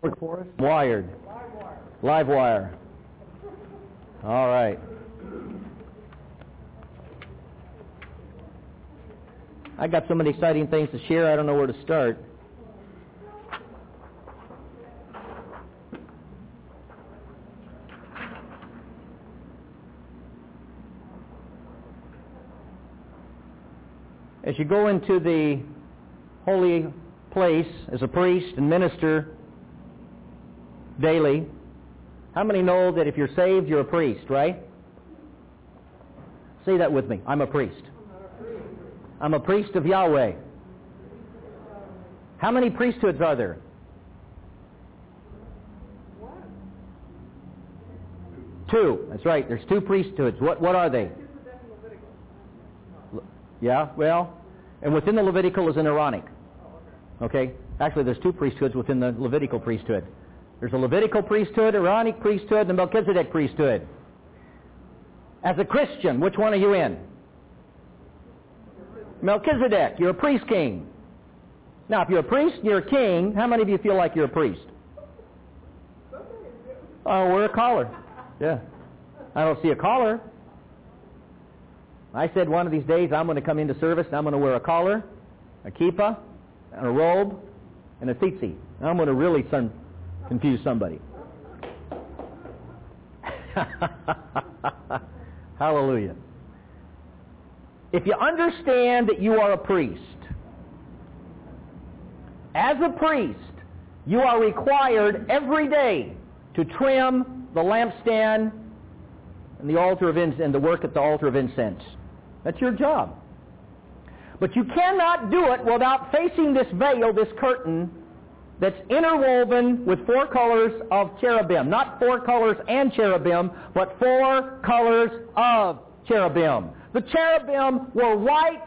for us? Wired. Live wire. All right. I got so many exciting things to share, I don't know where to start. As you go into the holy place as a priest and minister daily, how many know that if you're saved, you're a priest, right? Say that with me. I'm a priest. I'm a priest of Yahweh. How many priesthoods are there? Two. That's right. There's two priesthoods. What are they? Yeah, well, and within the Levitical is an Aaronic. Okay? Actually, there's two priesthoods within the Levitical priesthood. There's a Levitical priesthood, Aaronic priesthood, and a Melchizedek priesthood. As a Christian, which one are you in? Melchizedek. You're a priest king. Now, if you're a priest, you're a king. How many of you feel like you're a priest? Oh, wear a collar. Yeah. I don't see a collar. I said one of these days I'm going to come into service and I'm going to wear a collar, a kippah, and a robe, and a tzitzit. I'm going to really confuse somebody. Hallelujah. If you understand that you are a priest, as a priest, you are required every day to trim the lampstand and the altar of incense and to work at the altar of incense. That's your job. But you cannot do it without facing this veil, this curtain, that's interwoven with 4 colors of cherubim. Not 4 colors and cherubim, but 4 colors of cherubim. The cherubim were white,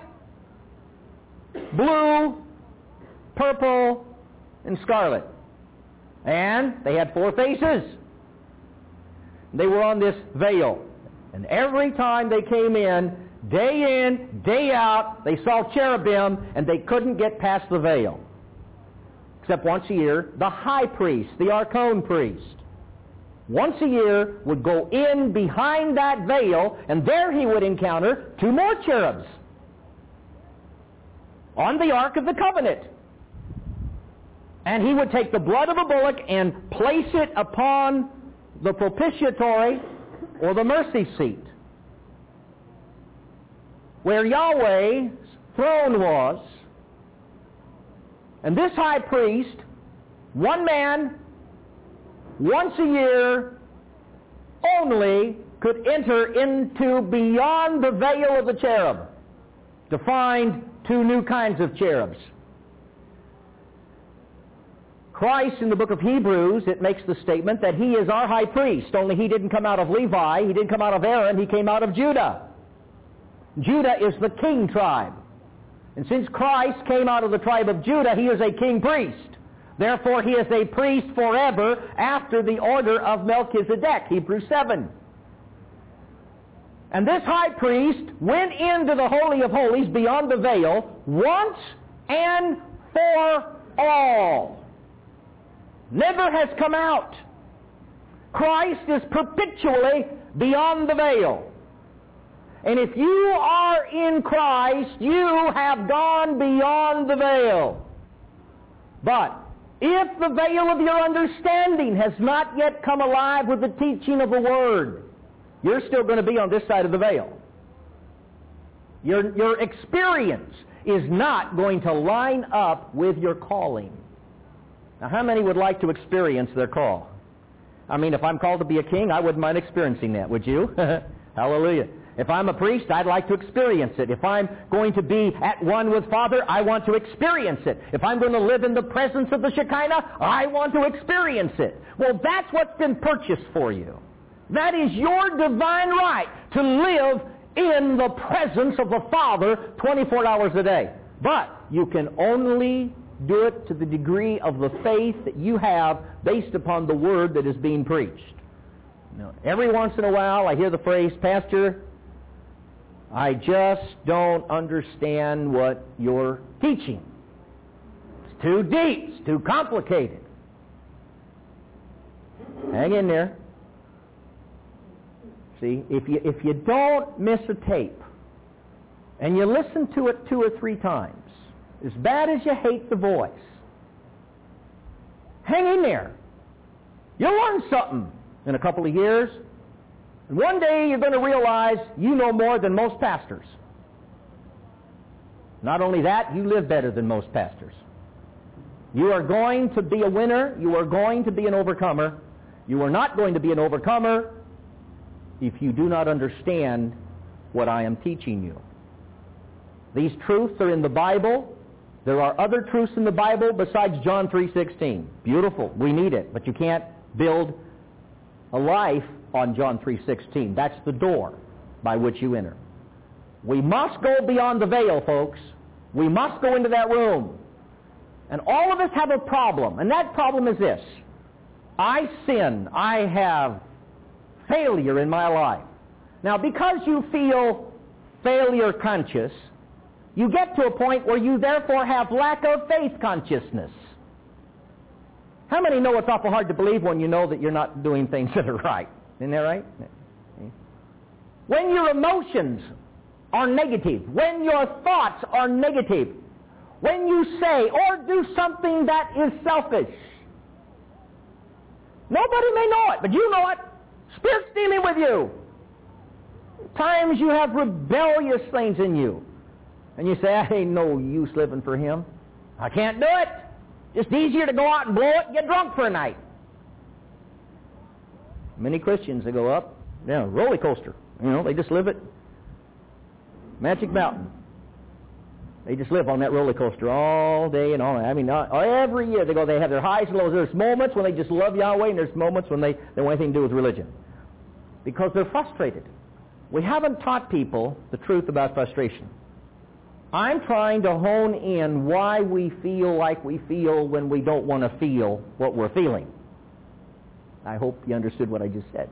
blue, purple, and scarlet. And they had 4 faces. They were on this veil. And every time they came in, day out, they saw cherubim, and they couldn't get past the veil. Except once a year, the high priest, the Archon priest, once a year would go in behind that veil, and there he would encounter 2 more cherubs on the Ark of the Covenant. And he would take the blood of a bullock and place it upon the propitiatory or the mercy seat, where Yahweh's throne was. And this high priest, one man, once a year only, could enter into beyond the veil of the cherub to find 2 new kinds of cherubs. Christ, in the book of Hebrews, it makes the statement that he is our high priest, only he didn't come out of Levi, he didn't come out of Aaron, he came out of Judah. Judah is the king tribe. And since Christ came out of the tribe of Judah, he is a king priest. Therefore, he is a priest forever after the order of Melchizedek, Hebrews 7. And this high priest went into the Holy of Holies beyond the veil once and for all. Never has come out. Christ is perpetually beyond the veil. And if you are in Christ, you have gone beyond the veil. But if the veil of your understanding has not yet come alive with the teaching of the Word, you're still going to be on this side of the veil. Your experience is not going to line up with your calling. Now, how many would like to experience their call? I mean, if I'm called to be a king, I wouldn't mind experiencing that, would you? Hallelujah. If I'm a priest, I'd like to experience it. If I'm going to be at one with Father, I want to experience it. If I'm going to live in the presence of the Shekinah, I want to experience it. Well, that's what's been purchased for you. That is your divine right to live in the presence of the Father 24 hours a day. But you can only do it to the degree of the faith that you have based upon the Word that is being preached. Now, every once in a while I hear the phrase, Pastor, I just don't understand what you're teaching. It's too deep. It's too complicated. Hang in there. See, if you don't miss a tape, and you listen to it 2 or 3 times, as bad as you hate the voice, hang in there. You'll learn something in a couple of years. And one day you're going to realize you know more than most pastors. Not only that, you live better than most pastors. You are going to be a winner. You are going to be an overcomer. You are not going to be an overcomer if you do not understand what I am teaching you. These truths are in the Bible. There are other truths in the Bible besides John 3:16. Beautiful. We need it. But you can't build a life on John 3:16. That's the door by which you enter. We must go beyond the veil, folks. We must go into that room. And all of us have a problem. And that problem is this. I sin. I have failure in my life. Now, because you feel failure conscious, you get to a point where you therefore have lack of faith consciousness. How many know it's awful hard to believe when you know that you're not doing things that are right? Isn't that right? When your emotions are negative, when your thoughts are negative, when you say or do something that is selfish, nobody may know it, but you know it. Spirit's dealing with you. Times you have rebellious things in you. And you say, I ain't no use living for him. I can't do it. Just easier to go out and blow it and get drunk for a night. Many Christians, they go up, roller coaster. They just live it. Magic Mountain. They just live on that roller coaster all day and all night. I mean, every year they have their highs and lows. There's moments when they just love Yahweh, and there's moments when they don't want anything to do with religion. Because they're frustrated. We haven't taught people the truth about frustration. I'm trying to hone in why we feel like we feel when we don't want to feel what we're feeling. I hope you understood what I just said.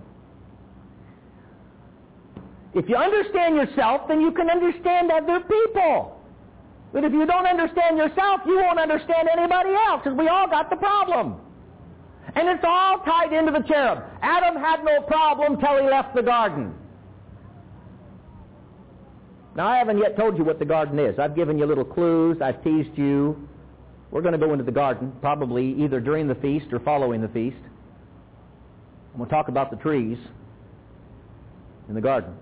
If you understand yourself, then you can understand other people. But if you don't understand yourself, you won't understand anybody else, because we all got the problem. And it's all tied into the cherub. Adam had no problem till he left the garden. Now, I haven't yet told you what the garden is. I've given you little clues. I've teased you. We're going to go into the garden, probably either during the feast or following the feast. And we'll talk about the trees in the garden.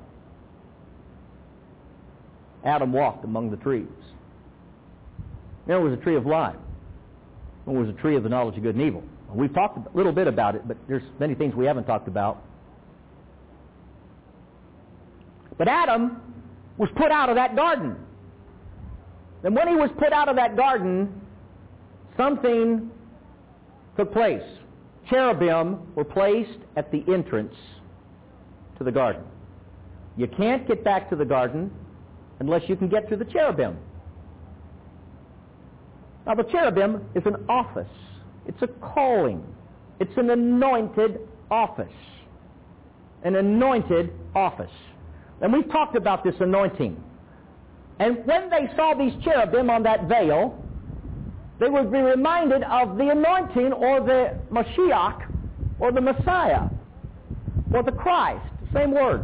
Adam walked among the trees. There was a tree of life. There was a tree of the knowledge of good and evil. We've talked a little bit about it, but there's many things we haven't talked about. But Adam was put out of that garden. And when he was put out of that garden, something took place. Cherubim were placed at the entrance to the garden. You can't get back to the garden unless you can get through the cherubim. Now, the cherubim is an office. It's a calling. It's an anointed office. An anointed office. And we've talked about this anointing. And when they saw these cherubim on that veil, they would be reminded of the anointing or the Mashiach or the Messiah or the Christ. Same word.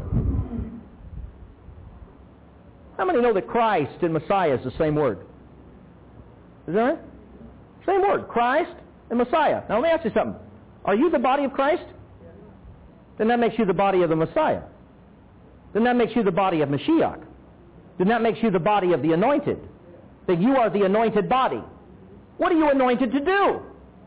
How many know that Christ and Messiah is the same word? Is that right? Same word. Christ and Messiah. Now let me ask you something. Are you the body of Christ? Then that makes you the body of the Messiah. Then that makes you the body of Mashiach. Then that makes you the body of the anointed. Then you are the anointed body. What are you anointed to do?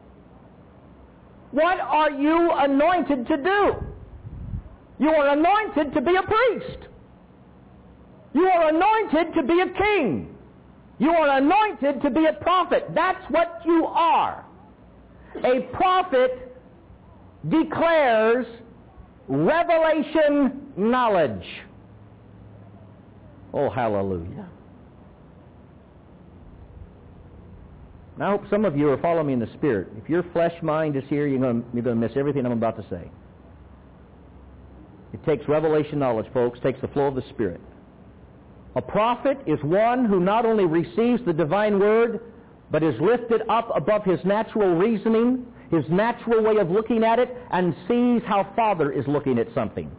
What are you anointed to do? You are anointed to be a priest. You are anointed to be a king. You are anointed to be a prophet. That's what you are. A prophet declares revelation knowledge. Oh, hallelujah. And I hope some of you are following me in the Spirit. If your flesh mind is here, you're going to miss everything I'm about to say. It takes revelation knowledge, folks. It takes the flow of the Spirit. A prophet is one who not only receives the divine word, but is lifted up above his natural reasoning. his natural way of looking at it, and sees how Father is looking at something.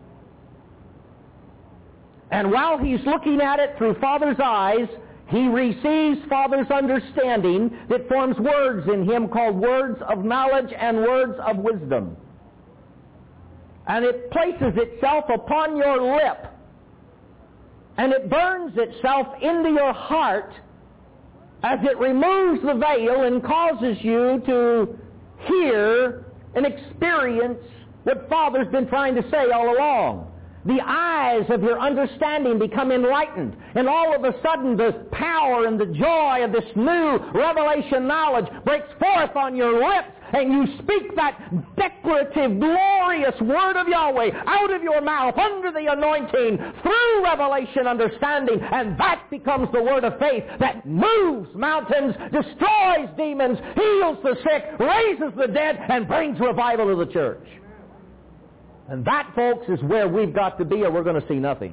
And while he's looking at it through Father's eyes, he receives Father's understanding that forms words in him called words of knowledge and words of wisdom. And it places itself upon your lip, and it burns itself into your heart as it removes the veil and causes you to hear and experience what Father's been trying to say all along. The eyes of your understanding become enlightened, and all of a sudden the power and the joy of this new revelation knowledge breaks forth on your lips, and you speak that declarative, glorious word of Yahweh out of your mouth under the anointing through revelation understanding, and that becomes the word of faith that moves mountains, destroys demons, heals the sick, raises the dead, and brings revival to the church. And that, folks, is where we've got to be, or we're going to see nothing.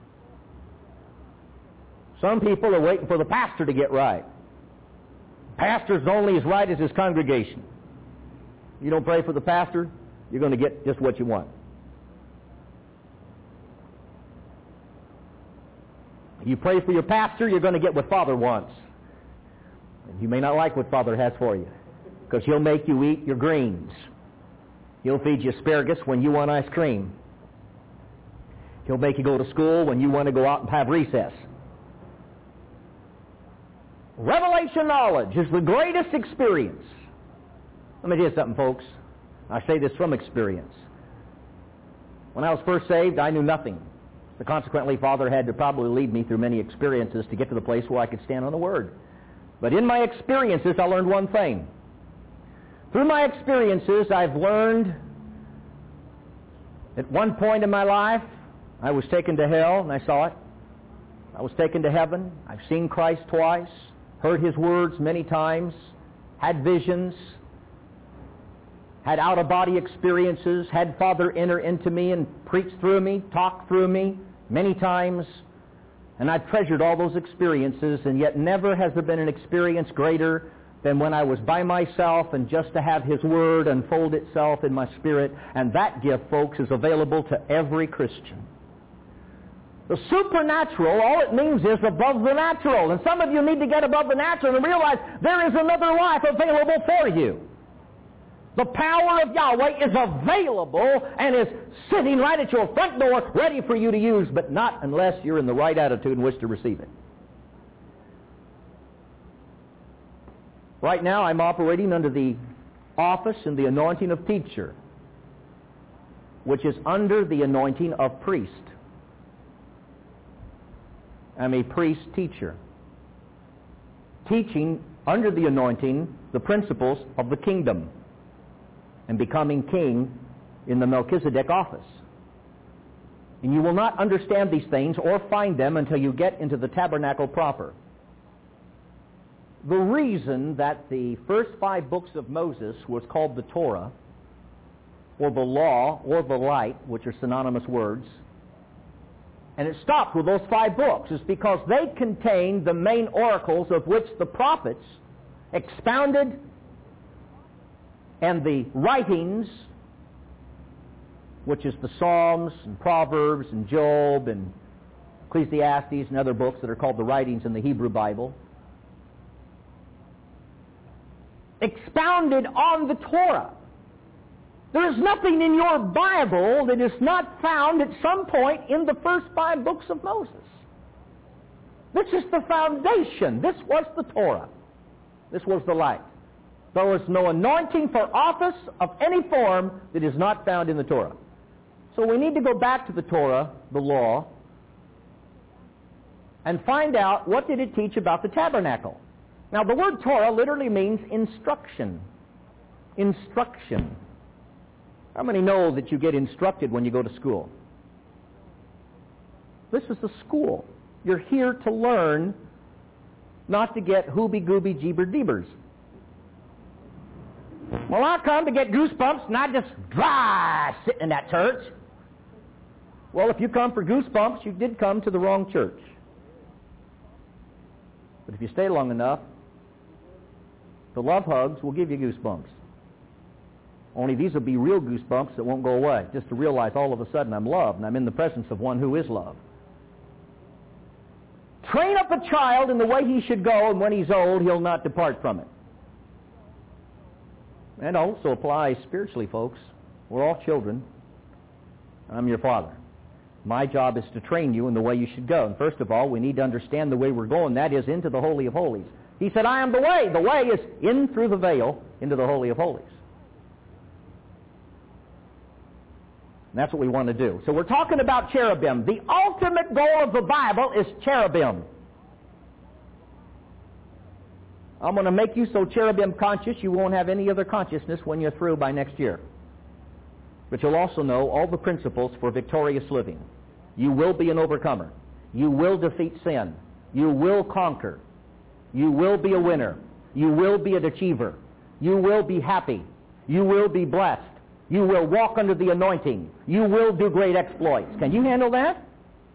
Some people are waiting for the pastor to get right. Pastor's only as right as his congregation. You don't pray for the pastor, you're going to get just what you want. You pray for your pastor, you're going to get what Father wants. And you may not like what Father has for you, because he'll make you eat your greens. He'll feed you asparagus when you want ice cream. He'll make you go to school when you want to go out and have recess. Revelation knowledge is the greatest experience. Let me tell you something, folks. I say this from experience. When I was first saved, I knew nothing. So consequently, Father had to probably lead me through many experiences to get to the place where I could stand on the Word. But in my experiences, I learned one thing. Through my experiences, I've learned at one point in my life, I was taken to hell, and I saw it. I was taken to heaven. I've seen Christ twice, heard His words many times, had visions, had out-of-body experiences, had Father enter into me and preach through me, talk through me many times, and I've treasured all those experiences, and yet never has there been an experience greater than when I was by myself and just to have His Word unfold itself in my spirit. And that gift, folks, is available to every Christian. The supernatural, all it means is above the natural. And some of you need to get above the natural and realize there is another life available for you. The power of Yahweh is available and is sitting right at your front door ready for you to use, but not unless you're in the right attitude in which to receive it. Right now, I'm operating under the office and the anointing of teacher, which is under the anointing of priest. I'm a priest-teacher, teaching under the anointing the principles of the kingdom and becoming king in the Melchizedek office. And you will not understand these things or find them until you get into the tabernacle proper. The reason that the first 5 books of Moses was called the Torah, or the law, or the light, which are synonymous words, and it stopped with those 5 books, is because they contained the main oracles of which the prophets expounded, and the writings, which is the Psalms and Proverbs and Job and Ecclesiastes and other books that are called the writings in the Hebrew Bible, expounded on the Torah. There is nothing in your Bible that is not found at some point in the first 5 books of Moses. This is the foundation. This was the Torah. This was the light. There was no anointing for office of any form that is not found in the Torah. So we need to go back to the Torah, the law, and find out what did it teach about the tabernacle. Now, the word Torah literally means instruction. Instruction. How many know that you get instructed when you go to school? This is a school. You're here to learn, not to get hooby-gooby jeeber-deebers. Well, I come to get goosebumps, and I just dry sitting in that church. Well, if you come for goosebumps, you did come to the wrong church. But if you stay long enough, the love hugs will give you goosebumps. Only these will be real goosebumps that won't go away, just to realize all of a sudden I'm loved and I'm in the presence of one who is love. Train up a child in the way he should go, and when he's old, he'll not depart from it. And also applies spiritually, folks. We're all children. I'm your father. My job is to train you in the way you should go. And first of all, we need to understand the way we're going. That is into the Holy of Holies. He said, I am the way. The way is in through the veil into the Holy of Holies. And that's what we want to do. So we're talking about cherubim. The ultimate goal of the Bible is cherubim. I'm going to make you so cherubim conscious you won't have any other consciousness when you're through by next year. But you'll also know all the principles for victorious living. You will be an overcomer. You will defeat sin. You will conquer. You will be a winner. You will be an achiever. You will be happy. You will be blessed. You will walk under the anointing. You will do great exploits. Can you handle that?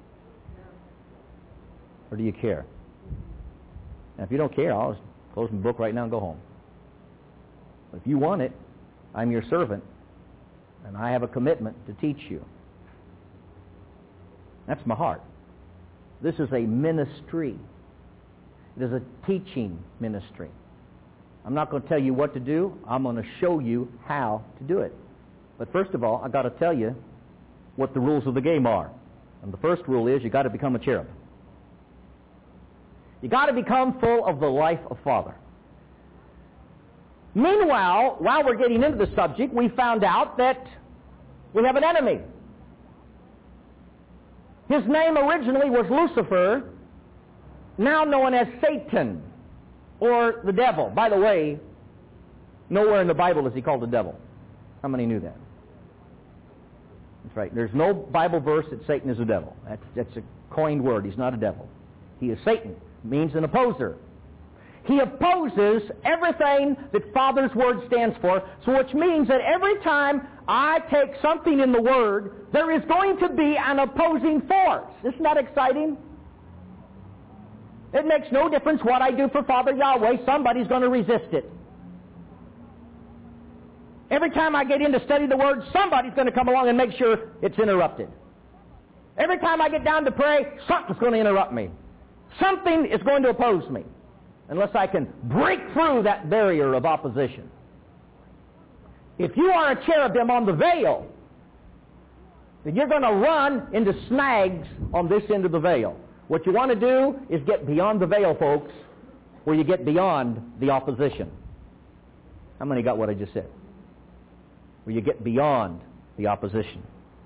Or do you care? Now, if you don't care, I'll just close my book right now and go home. But if you want it, I'm your servant, and I have a commitment to teach you. That's my heart. This is a ministry. It is a teaching ministry. I'm not going to tell you what to do. I'm going to show you how to do it. But first of all, I've got to tell you what the rules of the game are. And the first rule is you've got to become a cherub. You've got to become full of the life of Father. Meanwhile, while we're getting into the subject, we found out that we have an enemy. His name originally was Lucifer, now known as Satan, or the devil. By the way, nowhere in the Bible is he called the devil. How many knew that? That's right. There's no Bible verse that Satan is a devil. That's a coined word. He's not a devil. He is Satan. It means an opposer. He opposes everything that Father's Word stands for, so which means that every time I take something in the Word, there is going to be an opposing force. Isn't that exciting? It makes no difference what I do for Father Yahweh, somebody's going to resist it. Every time I get in to study the Word, somebody's going to come along and make sure it's interrupted. Every time I get down to pray, something's going to interrupt me. Something is going to oppose me, unless I can break through that barrier of opposition. If you are a cherubim on the veil, then you're going to run into snags on this end of the veil. What you want to do is get beyond the veil, folks, where you get beyond the opposition. How many got what I just said? Where you get beyond the opposition.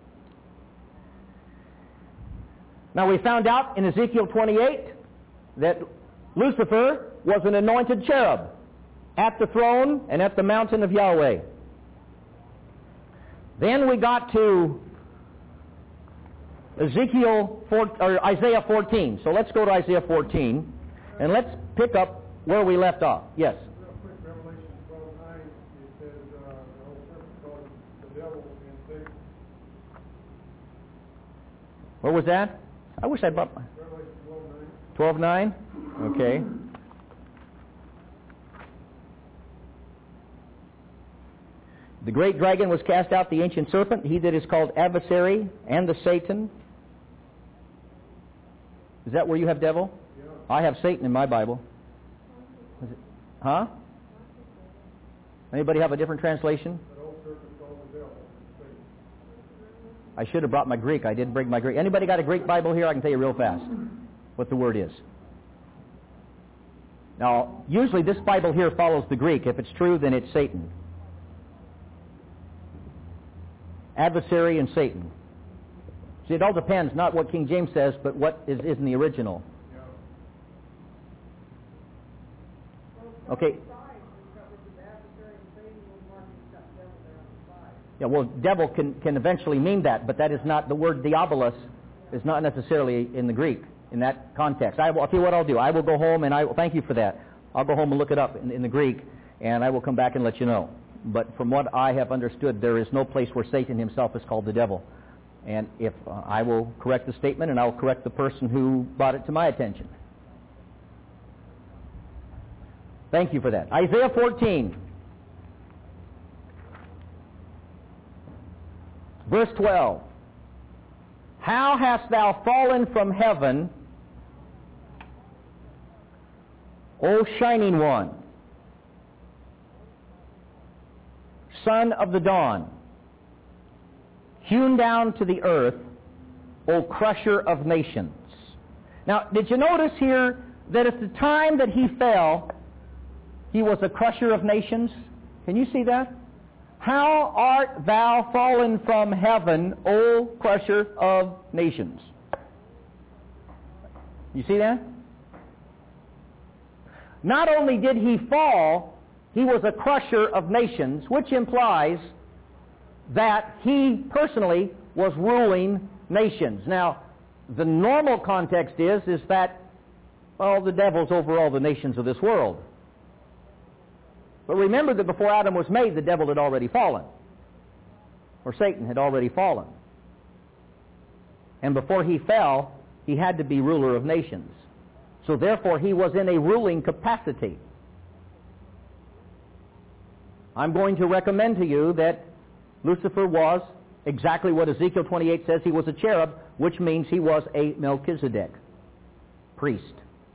Now we found out in Ezekiel 28 that Lucifer was an anointed cherub at the throne and at the mountain of Yahweh. Then we got to Isaiah 14. So let's go to Isaiah 14 and let's pick up where we left off. Yes? Real quick, Revelation 12:9, it says the whole serpent called the devil and Satan. Where was that? I wish I brought my... Revelation 12:9? Okay. The great dragon was cast out, the ancient serpent, he that is called adversary and the Satan. Is that where you have devil? Yeah. I have Satan in my Bible. Is it? Huh? Anybody have a different translation? That old serpent called the devil and Satan. I should have brought my Greek. I didn't bring my Greek. Anybody got a Greek Bible here? I can tell you real fast what the word is. Now, usually this Bible here follows the Greek. If it's true, then it's Satan. Adversary and Satan. See, it all depends, not what King James says, but what is in the original. Yeah. Okay. Yeah, well, devil can eventually mean that, but that is not, the word diabolos is not necessarily in the Greek in that context. I'll tell you what I'll do. I will go home, and I will thank you for that. I'll go home and look it up in the Greek, and I will come back and let you know. But from what I have understood, there is no place where Satan himself is called the devil. And if I will correct the statement, and I will correct the person who brought it to my attention. Thank you for that. Isaiah 14. Verse 12. How hast thou fallen from heaven, O shining one, son of the dawn, hewn down to the earth, O crusher of nations. Now, did you notice here that at the time that he fell, he was a crusher of nations? Can you see that? How art thou fallen from heaven, O crusher of nations? You see that? Not only did he fall, he was a crusher of nations, which implies that he personally was ruling nations. Now, the normal context is that, well, the devil's over all the nations of this world. But remember that before Adam was made, the devil had already fallen. Or Satan had already fallen. And before he fell, he had to be ruler of nations. So therefore, he was in a ruling capacity. I'm going to recommend to you that Lucifer was exactly what Ezekiel 28 says. He was a cherub, which means he was a Melchizedek priest.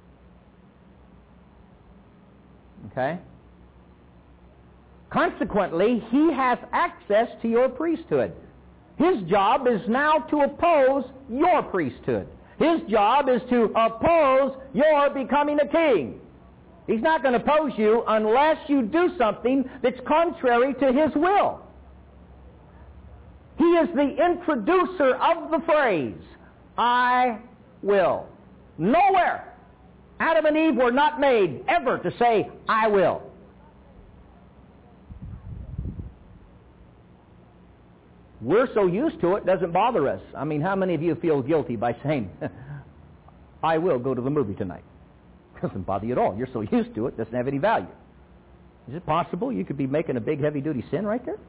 Okay? Consequently, he has access to your priesthood. His job is now to oppose your priesthood. His job is to oppose your becoming a king. He's not going to oppose you unless you do something that's contrary to his will. He is the introducer of the phrase, I will. Nowhere. Adam and Eve were not made ever to say, I will. We're so used to it, it doesn't bother us. I mean, how many of you feel guilty by saying, I will go to the movie tonight? It doesn't bother you at all. You're so used to it, it doesn't have any value. Is it possible you could be making a big heavy-duty sin right there?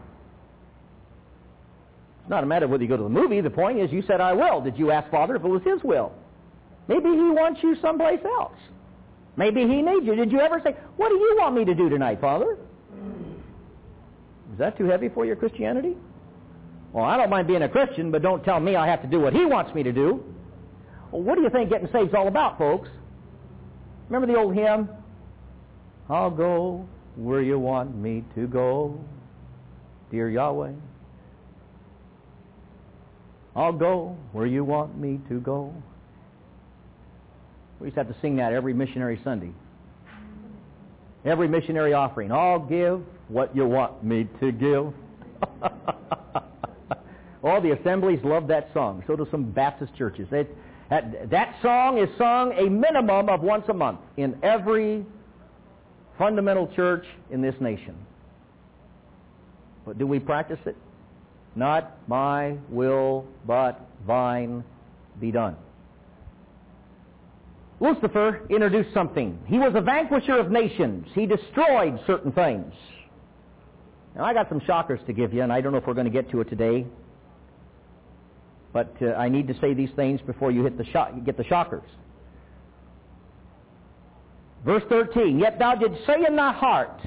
It's not a matter of whether you go to the movie. The point is you said, I will. Did you ask Father if it was His will? Maybe He wants you someplace else. Maybe He needs you. Did you ever say, what do you want me to do tonight, Father? Is that too heavy for your Christianity? Well, I don't mind being a Christian, but don't tell me I have to do what He wants me to do. Well, what do you think getting saved is all about, folks? Remember the old hymn? I'll go where you want me to go, dear Yahweh. I'll go where you want me to go. We used to have to sing that every missionary Sunday. Every missionary offering. I'll give what you want me to give. All the assemblies love that song. So do some Baptist churches. That song is sung a minimum of once a month in every fundamental church in this nation. But do we practice it? Not my will, but thine be done. Lucifer introduced something. He was a vanquisher of nations. He destroyed certain things. Now, I got some shockers to give you, and I don't know if we're going to get to it today. But I need to say these things before you get the shockers. Verse 13, yet thou didst say in thy heart.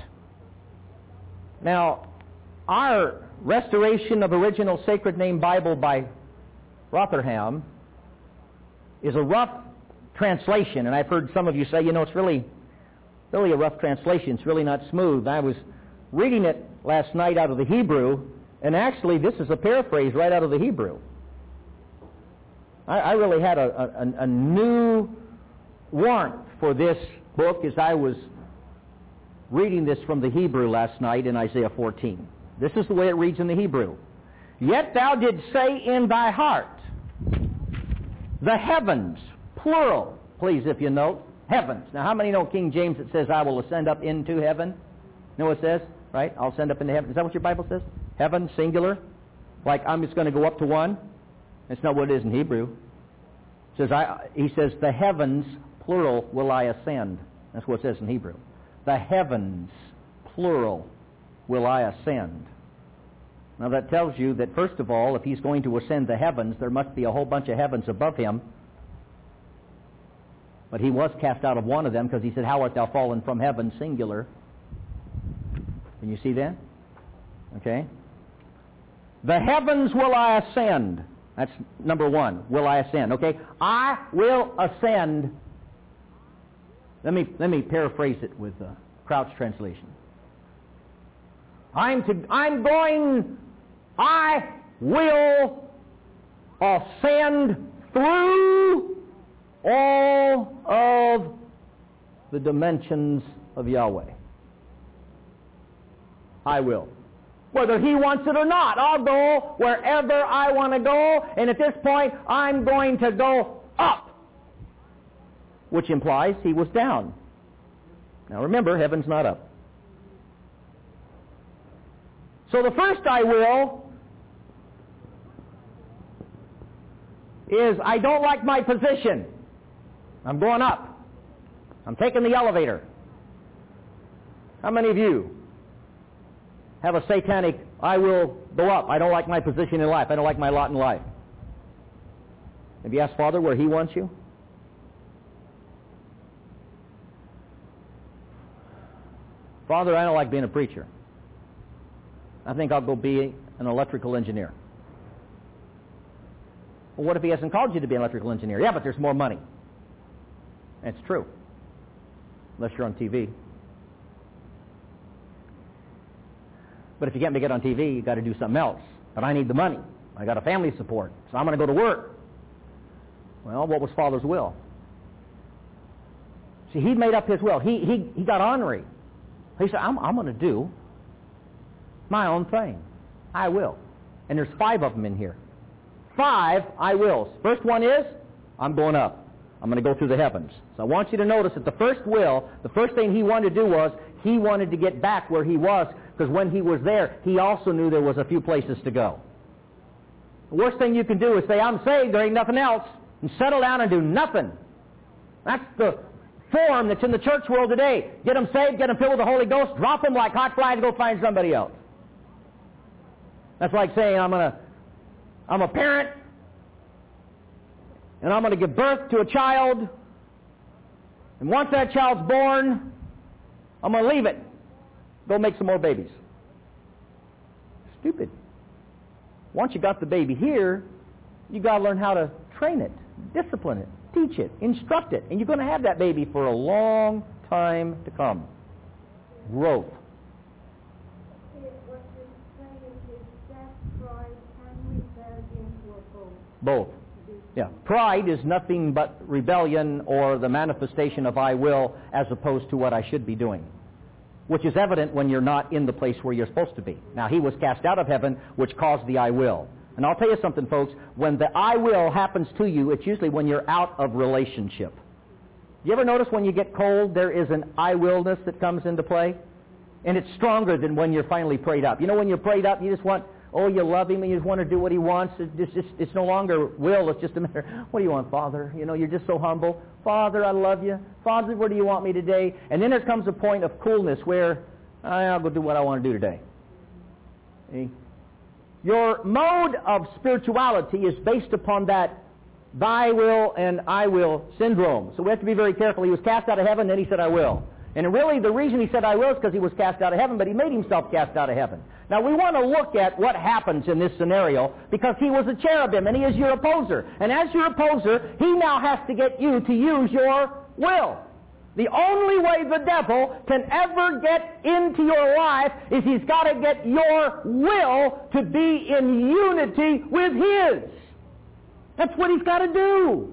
Now, our Restoration of Original Sacred Name Bible by Rotherham is a rough translation, and I've heard some of you say, it's really a rough translation. It's really not smooth. I was reading it last night out of the Hebrew, and actually this is a paraphrase right out of the Hebrew. I really had a new warrant for this book as I was reading this from the Hebrew last night in Isaiah 14. This is the way it reads in the Hebrew. Yet thou didst say in thy heart, the heavens, plural, please if you note, heavens. Now how many know King James it says, I will ascend up into heaven? You know what it says? Right? I'll ascend up into heaven. Is that what your Bible says? Heaven, singular? Like I'm just going to go up to one? That's not what it is in Hebrew. He says, the heavens, plural, will I ascend. That's what it says in Hebrew. The heavens, plural, will I ascend. Now that tells you that, first of all, if He's going to ascend the heavens, there must be a whole bunch of heavens above Him. But He was cast out of one of them because He said, how art thou fallen from heaven, singular. Can you see that? Okay. The heavens will I ascend. That's number one. Will I ascend? Okay? I will ascend. Let me paraphrase it with Crouch translation. I will ascend through all of the dimensions of Yahweh. I will. Whether He wants it or not, I'll go wherever I want to go, and at this point, I'm going to go up, which implies He was down. Now remember, heaven's not up. So the first I will is I don't like my position. I'm going up. I'm taking the elevator. How many of you have a satanic, I will go up. I don't like my position in life. I don't like my lot in life. Have you asked Father where He wants you? Father, I don't like being a preacher. I think I'll go be an electrical engineer. Well, what if He hasn't called you to be an electrical engineer? Yeah, but there's more money. That's true. Unless you're on TV. But if you can't make it on TV, you've got to do something else. But I need the money. I got a family support, so I'm going to go to work. Well, what was Father's will? See, He made up His will. He got ornery. He said, I'm going to do my own thing. I will. And there's 5 of them in here. 5 I wills. First one is, I'm going up. I'm going to go through the heavens. So I want you to notice that the first will, the first thing He wanted to do was, He wanted to get back where He was, because when He was there, He also knew there was a few places to go. The worst thing you can do is say, I'm saved, there ain't nothing else, and settle down and do nothing. That's the form that's in the church world today. Get them saved, get them filled with the Holy Ghost, drop them like hot flies, go find somebody else. That's like saying, I'm a parent, and I'm going to give birth to a child, and once that child's born, I'm going to leave it. Go make some more babies. Stupid. Once you got the baby here, you got to learn how to train it, discipline it, teach it, instruct it, and you're going to have that baby for a long time to come. Growth. What you're saying is that pride and rebellion were Both. Yeah. Pride is nothing but rebellion or the manifestation of I will as opposed to what I should be doing, which is evident when you're not in the place where you're supposed to be. Now, He was cast out of heaven, which caused the I will. And I'll tell you something, folks. When the I will happens to you, it's usually when you're out of relationship. You ever notice when you get cold, there is an I willness that comes into play? And it's stronger than when you're finally prayed up. You know, when you're prayed up, you just want, you love Him and you just want to do what He wants. It's no longer will, it's just a matter, what do you want, Father? You know, you're just so humble. Father, I love you. Father, where do you want me today? And then there comes a point of coolness where I'll go do what I want to do today. See? Your mode of spirituality is based upon that thy will and I will syndrome. So we have to be very careful. He was cast out of heaven, then He said, I will. And really, the reason He said I will is because He was cast out of heaven, but He made Himself cast out of heaven. Now, we want to look at what happens in this scenario because He was a cherubim, and He is your opposer. And as your opposer, He now has to get you to use your will. The only way the devil can ever get into your life is he's got to get your will to be in unity with his. That's what he's got to do.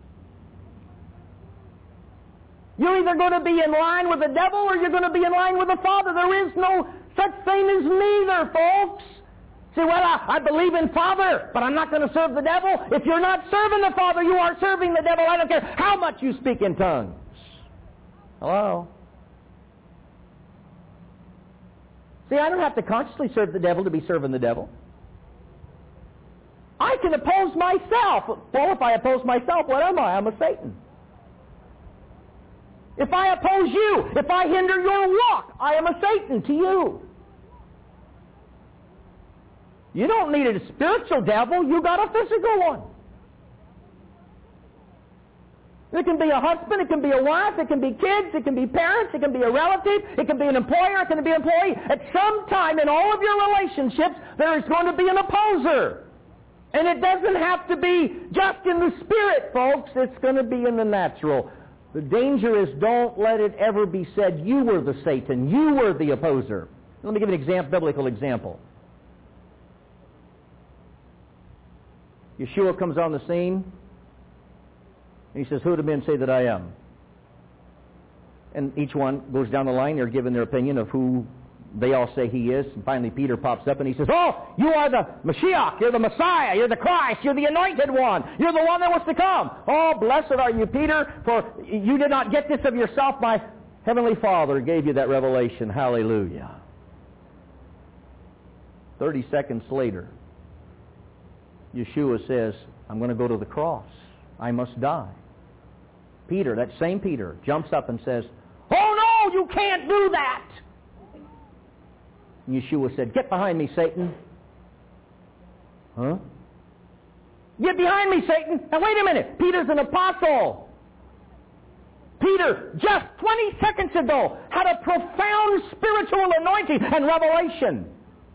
You're either going to be in line with the devil or you're going to be in line with the Father. There is no such thing as neither, folks. Say, well, I believe in Father, but I'm not going to serve the devil. If you're not serving the Father, you are serving the devil. I don't care how much you speak in tongues. Hello? See, I don't have to consciously serve the devil to be serving the devil. I can oppose myself. Well, if I oppose myself, what am I? I'm a Satan. If I oppose you, if I hinder your walk, I am a Satan to you. You don't need a spiritual devil, you got a physical one. It can be a husband, it can be a wife, it can be kids, it can be parents, it can be a relative, it can be an employer, it can be an employee. At some time in all of your relationships, there is going to be an opposer. And it doesn't have to be just in the spirit, folks. It's going to be in the natural. The danger is don't let it ever be said, you were the Satan, you were the opposer. Let me give you an biblical example. Yeshua comes on the scene, and he says, who do men say that I am? And each one goes down the line. They're giving their opinion of who they all say he is. And finally Peter pops up and he says, oh, you are the Mashiach. You're the Messiah. You're the Christ. You're the anointed one. You're the one that was to come. Oh, blessed are you, Peter, for you did not get this of yourself. My heavenly Father gave you that revelation. Hallelujah. 30 seconds later, Yeshua says, I'm going to go to the cross. I must die. Peter, that same Peter, jumps up and says, oh no, you can't do that. And Yeshua said, get behind me, Satan. Huh? Get behind me, Satan. Now wait a minute. Peter's an apostle. Peter, just 20 seconds ago, had a profound spiritual anointing and revelation.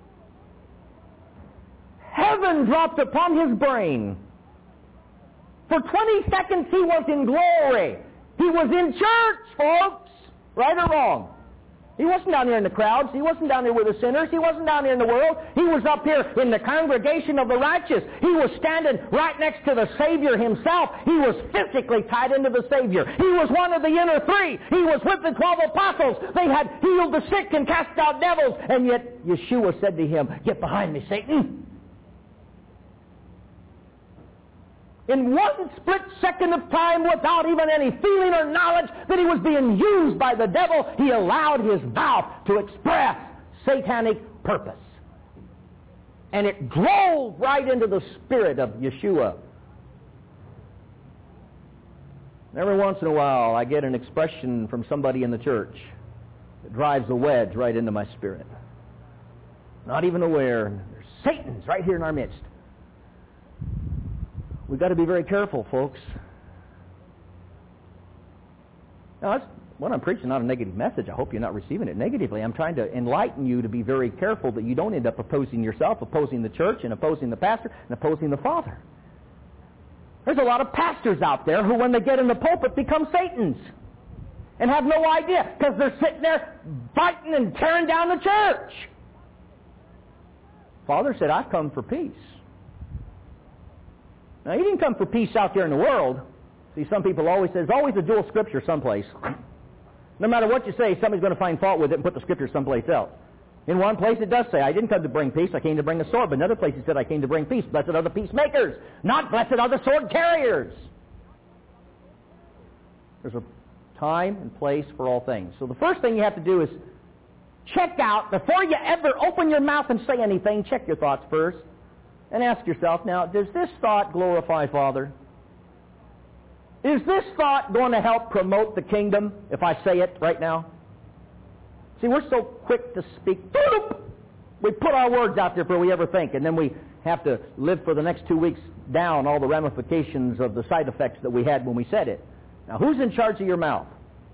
Heaven dropped upon his brain. For 20 seconds he was in glory. He was in church, folks. Right or wrong? He wasn't down here in the crowds. He wasn't down there with the sinners. He wasn't down here in the world. He was up here in the congregation of the righteous. He was standing right next to the Savior himself. He was physically tied into the Savior. He was one of the inner three. He was with the 12 apostles. They had healed the sick and cast out devils. And yet Yeshua said to him, get behind me, Satan. In one split second of time, without even any feeling or knowledge that he was being used by the devil, he allowed his mouth to express satanic purpose. And it drove right into the spirit of Yeshua. Every once in a while, I get an expression from somebody in the church that drives a wedge right into my spirit. Not even aware. There's Satan's right here in our midst. We've got to be very careful, folks. Now, that's what I'm preaching, not a negative message. I hope you're not receiving it negatively. I'm trying to enlighten you to be very careful that you don't end up opposing yourself, opposing the church, and opposing the pastor, and opposing the Father. There's a lot of pastors out there who, when they get in the pulpit, become Satans and have no idea because they're sitting there fighting and tearing down the church. Father said, I've come for peace. Now, he didn't come for peace out there in the world. See, some people always say, there's always a dual scripture someplace. No matter what you say, somebody's going to find fault with it and put the scripture someplace else. In one place it does say, I didn't come to bring peace, I came to bring a sword. But in another place it said, I came to bring peace. Blessed are the peacemakers, not blessed are the sword carriers. There's a time and place for all things. So the first thing you have to do is check out, before you ever open your mouth and say anything, check your thoughts first. And ask yourself, now, does this thought glorify Father? Is this thought going to help promote the kingdom if I say it right now? See, we're so quick to speak. We put our words out there before we ever think, and then we have to live for the next 2 weeks down all the ramifications of the side effects that we had when we said it. Now, who's in charge of your mouth?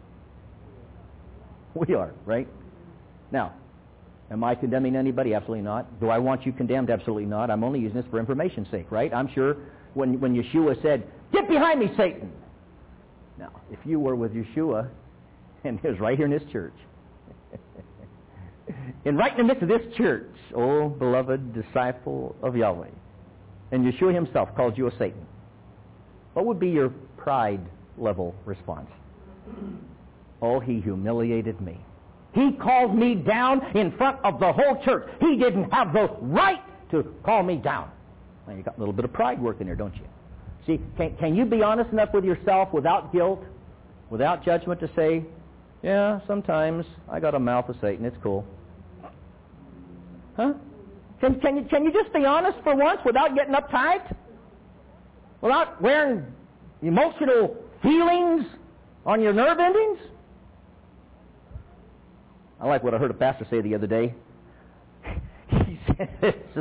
We are, right? Now, am I condemning anybody? Absolutely not. Do I want you condemned? Absolutely not. I'm only using this for information's sake, right? I'm sure when Yeshua said, get behind me, Satan. Now, if you were with Yeshua, and he was right here in this church, and right in the midst of this church, oh, beloved disciple of Yahweh, and Yeshua himself called you a Satan, what would be your pride level response? Oh, he humiliated me. He called me down in front of the whole church. He didn't have the right to call me down. Now, you got a little bit of pride working there, don't you? See, can you be honest enough with yourself without guilt, without judgment to say, yeah, sometimes I got a mouth of Satan. It's cool. Huh? Can you just be honest for once without getting uptight? Without wearing emotional feelings on your nerve endings? I like what I heard a pastor say the other day. He said,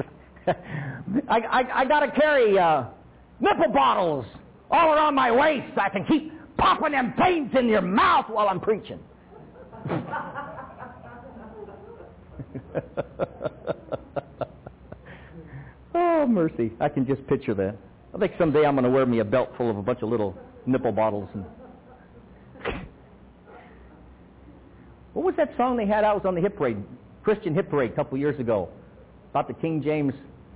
I got to carry nipple bottles all around my waist so I can keep popping them pains in your mouth while I'm preaching. Oh, mercy. I can just picture that. I think someday I'm going to wear me a belt full of a bunch of little nipple bottles. And what was that song they had? I was on the hip parade, Christian hip parade a couple years ago, about the King James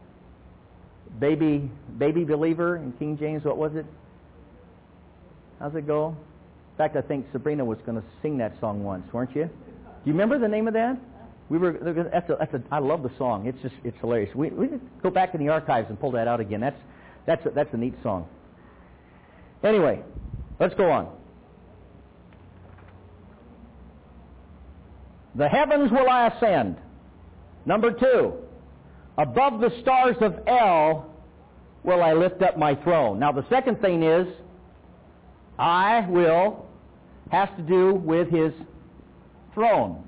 baby believer in King James. What was it? How's it go? In fact, I think Sabrina was going to sing that song once, weren't you? Do you remember the name of that? I love the song. It's hilarious. We go back in the archives and pull that out again. That's a neat song. Anyway, let's go on. The heavens will I ascend. Number 2, above the stars of El will I lift up my throne. Now the second thing is, I will has to do with his throne.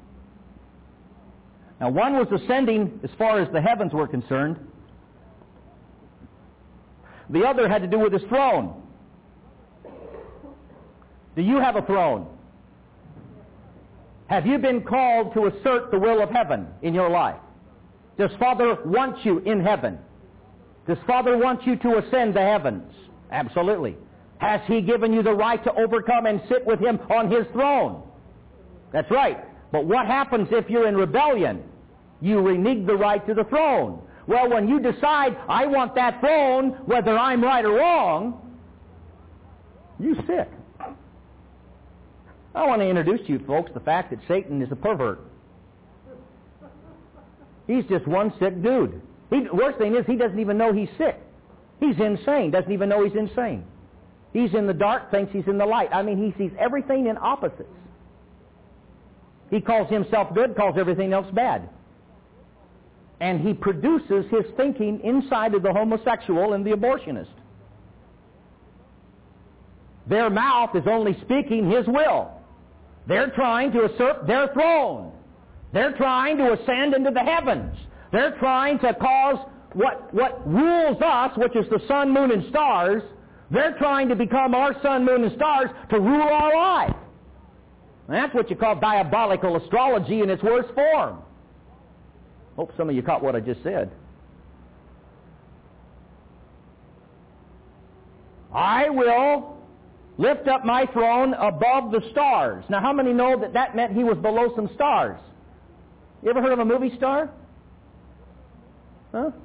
Now one was ascending as far as the heavens were concerned. The other had to do with his throne. Do you have a throne? Have you been called to assert the will of heaven in your life? Does Father want you in heaven? Does Father want you to ascend the heavens? Absolutely. Has He given you the right to overcome and sit with Him on His throne? That's right. But what happens if you're in rebellion? You renege the right to the throne. Well, when you decide, I want that throne, whether I'm right or wrong, you sick. I want to introduce to you folks the fact that Satan is a pervert. He's just one sick dude. Worst thing is, he doesn't even know he's sick. He's insane. Doesn't even know he's insane. He's in the dark, thinks he's in the light. I mean, he sees everything in opposites. He calls himself good, calls everything else bad. And he produces his thinking inside of the homosexual and the abortionist. Their mouth is only speaking his will. They're trying to assert their throne. They're trying to ascend into the heavens. They're trying to cause what rules us, which is the sun, moon, and stars. They're trying to become our sun, moon, and stars to rule our life. And that's what you call diabolical astrology in its worst form. Hope some of you caught what I just said. I will lift up my throne above the stars. Now, how many know that that meant he was below some stars? You ever heard of a movie star? Huh?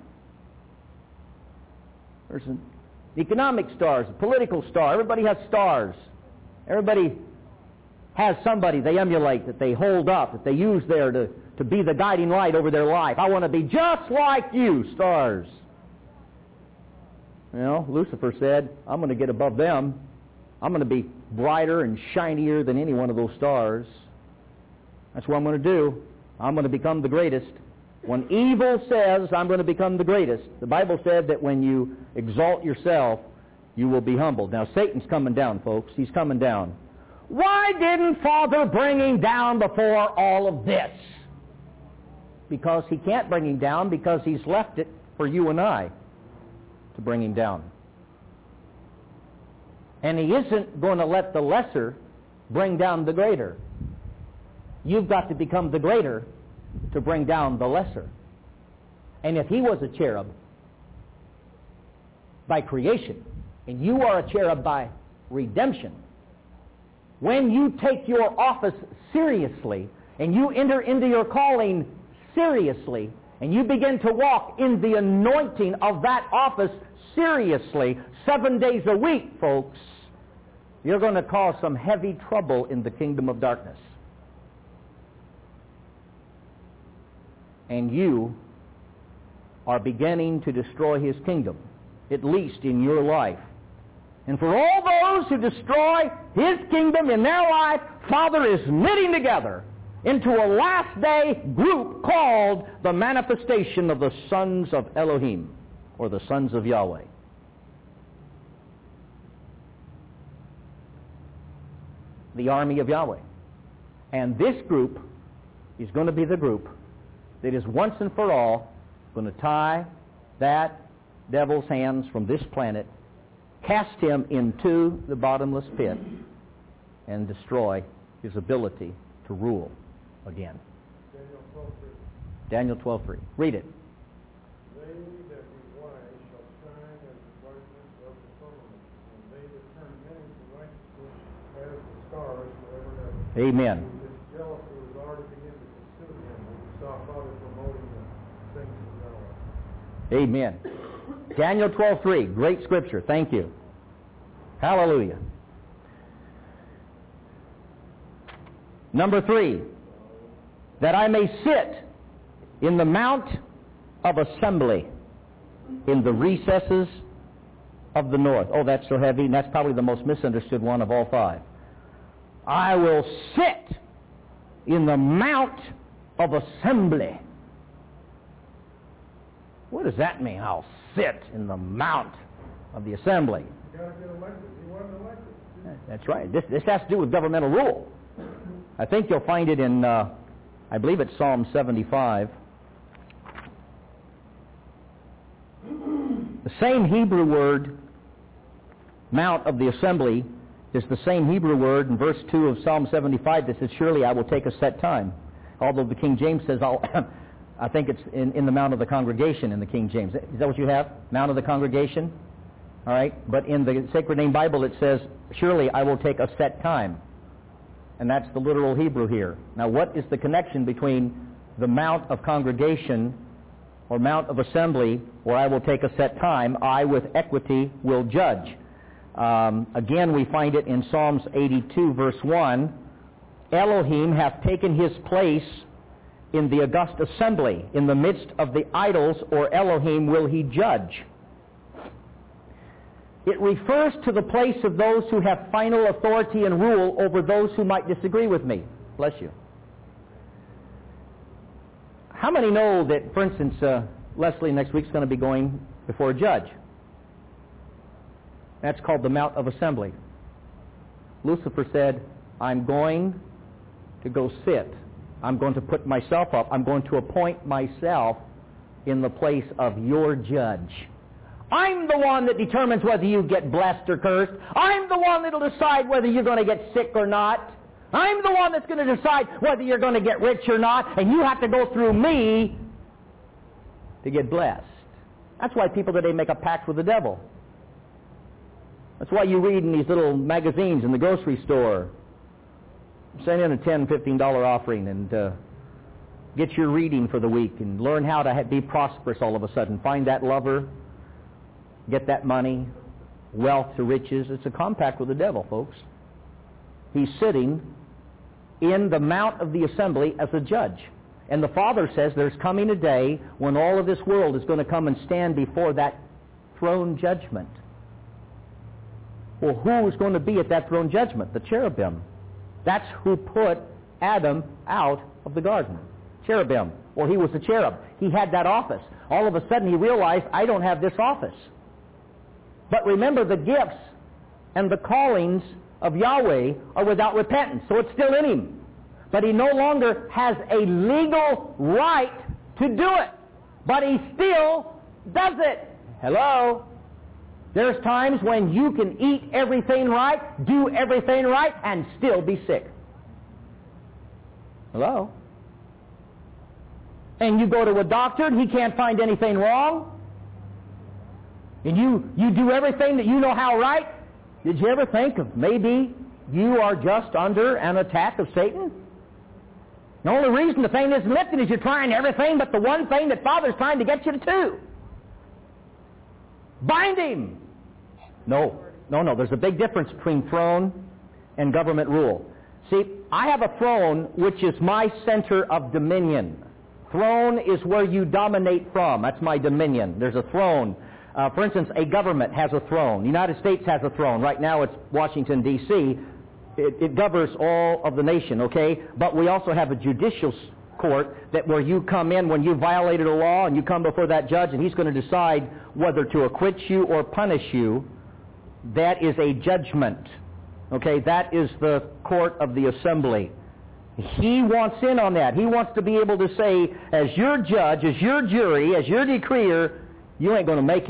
There's an economic stars, a political star. Everybody has stars. Everybody has somebody they emulate, that they hold up, that they use there to be the guiding light over their life. I want to be just like you, stars. You know, Lucifer said, I'm going to get above them. I'm going to be brighter and shinier than any one of those stars. That's what I'm going to do. I'm going to become the greatest. When evil says, I'm going to become the greatest, the Bible said that when you exalt yourself, you will be humbled. Now, Satan's coming down, folks. He's coming down. Why didn't Father bring him down before all of this? Because he can't bring him down, because he's left it for you and I to bring him down. And he isn't going to let the lesser bring down the greater. You've got to become the greater to bring down the lesser. And if he was a cherub by creation, and you are a cherub by redemption, when you take your office seriously, and you enter into your calling seriously, and you begin to walk in the anointing of that office seriously, 7 days a week, folks, you're going to cause some heavy trouble in the kingdom of darkness. And you are beginning to destroy his kingdom, at least in your life. And for all those who destroy his kingdom in their life, Father is knitting together into a last day group called the manifestation of the sons of Elohim, or the sons of Yahweh. The army of Yahweh. And this group is going to be the group that is once and for all going to tie that devil's hands from this planet, cast him into the bottomless pit and destroy his ability to rule again. Daniel 12:3. Read it. They that be wise shall shine as the brightness of the firmament, and they that turn many to righteousness as the stars forever and ever. Amen. His jealousy was already beginning to consume him when he saw Father promoting the things of God. Amen. Daniel 12:3. Great scripture. Thank you. Hallelujah. Number 3. That I may sit in the mount of assembly in the recesses of the north. Oh, that's so heavy, and that's probably the most misunderstood one of all 5. I will sit in the mount of assembly. What does that mean? I'll sit in the mount of the assembly. You got to get elected. He wasn't elected. That's right. This has to do with governmental rule. I think you'll find it in, I believe it's Psalm 75. The same Hebrew word, mount of the assembly, is the same Hebrew word in verse 2 of Psalm 75 that says, surely I will take a set time. Although the King James says, I think it's in the mount of the congregation in the King James. Is that what you have? Mount of the congregation? All right. But in the Sacred Name Bible it says, surely I will take a set time. And that's the literal Hebrew here. Now what is the connection between the mount of congregation or mount of assembly, where I will take a set time, I with equity will judge? Again, we find it in Psalms 82, verse 1. Elohim hath taken his place in the august assembly. In the midst of the idols, or Elohim, will he judge. It refers to the place of those who have final authority and rule over those who might disagree with me. Bless you. How many know that, for instance, Leslie next week's going to be going before a judge? That's called the Mount of Assembly. Lucifer said, I'm going to go sit. I'm going to put myself up. I'm going to appoint myself in the place of your judge. I'm the one that determines whether you get blessed or cursed. I'm the one that will decide whether you're going to get sick or not. I'm the one that's going to decide whether you're going to get rich or not, and you have to go through me to get blessed. That's why people today make a pact with the devil. That's why you read in these little magazines in the grocery store, send in a $10, $15 offering and get your reading for the week and learn how to be prosperous all of a sudden. Find that lover, get that money, wealth to riches. It's a compact with the devil, folks. He's sitting in the mount of the assembly as a judge. And the Father says there's coming a day when all of this world is going to come and stand before that throne judgment. Well, who is going to be at that throne judgment? The cherubim. That's who put Adam out of the garden. Cherubim. Or he was a cherub. He had that office. All of a sudden he realized, I don't have this office. But remember, the gifts and the callings of Yahweh are without repentance, so it's still in him. But he no longer has a legal right to do it. But he still does it. Hello? There's times when you can eat everything right, do everything right, and still be sick. Hello? And you go to a doctor and he can't find anything wrong. And you do everything that you know how right. Did you ever think of maybe you are just under an attack of Satan? The only reason the thing isn't lifting is you're trying everything but the one thing that Father's trying to get you to do. Bind him. No. There's a big difference between throne and government rule. See, I have a throne which is my center of dominion. Throne is where you dominate from. That's my dominion. There's a throne. For instance, a government has a throne. The United States has a throne. Right now it's Washington, D.C. It governs all of the nation, okay? But we also have a judicial court that where you come in when you violated a law and you come before that judge and he's going to decide whether to acquit you or punish you. That is a judgment, okay? That is the court of the assembly. He wants in on that. He wants to be able to say, as your judge, as your jury, as your decreer, you ain't going to make it.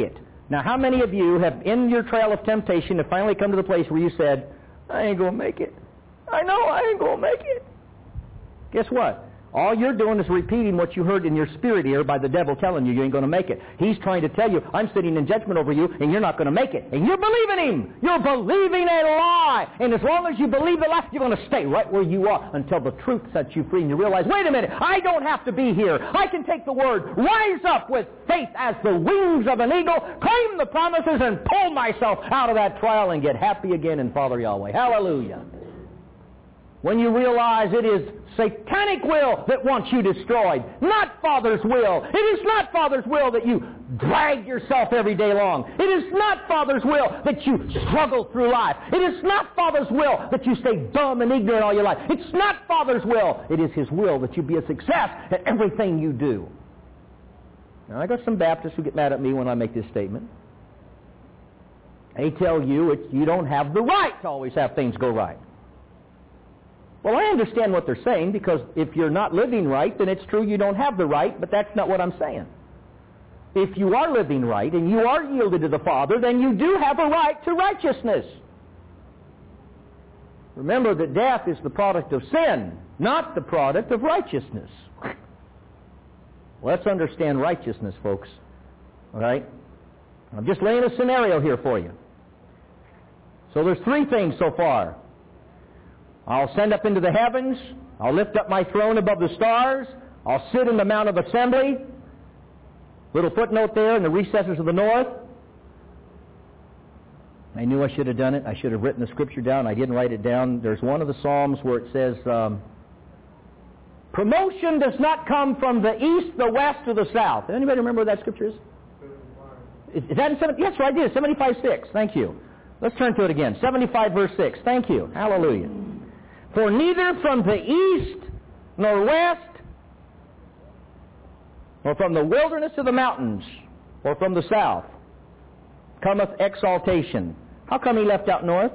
Now, how many of you have, in your trail of temptation, have finally come to the place where you said, I ain't going to make it. I know I ain't going to make it. Guess what? All you're doing is repeating what you heard in your spirit ear by the devil telling you ain't going to make it. He's trying to tell you, I'm sitting in judgment over you, and you're not going to make it. And you're believing him. You're believing a lie. And as long as you believe the lie, you're going to stay right where you are until the truth sets you free and you realize, wait a minute, I don't have to be here. I can take the word, rise up with faith as the wings of an eagle, claim the promises, and pull myself out of that trial and get happy again in Father Yahweh. Hallelujah. When you realize it is satanic will that wants you destroyed, not Father's will. It is not Father's will that you drag yourself every day long. It is not Father's will that you struggle through life. It is not Father's will that you stay dumb and ignorant all your life. It's not Father's will. It is His will that you be a success at everything you do. Now, I got some Baptists who get mad at me when I make this statement. They tell you you don't have the right to always have things go right. Well, I understand what they're saying, because if you're not living right, then it's true you don't have the right, but that's not what I'm saying. If you are living right and you are yielded to the Father, then you do have a right to righteousness. Remember that death is the product of sin, not the product of righteousness. Let's understand righteousness, folks. All right? I'm just laying a scenario here for you. So there's three things so far. I'll send up into the heavens. I'll lift up my throne above the stars. I'll sit in the Mount of Assembly. Little footnote there, in the recesses of the north. I knew I should have done it. I should have written the scripture down. I didn't write it down. There's one of the Psalms where it says, promotion does not come from the east, the west, or the south. Anybody remember what that scripture is? Is that in 7? Yes, right there. 75:6. Thank you. Let's turn to it again. 75 verse 6. Thank you. Hallelujah. For neither from the east, nor west, nor from the wilderness of the mountains, or from the south, cometh exaltation. How come he left out north?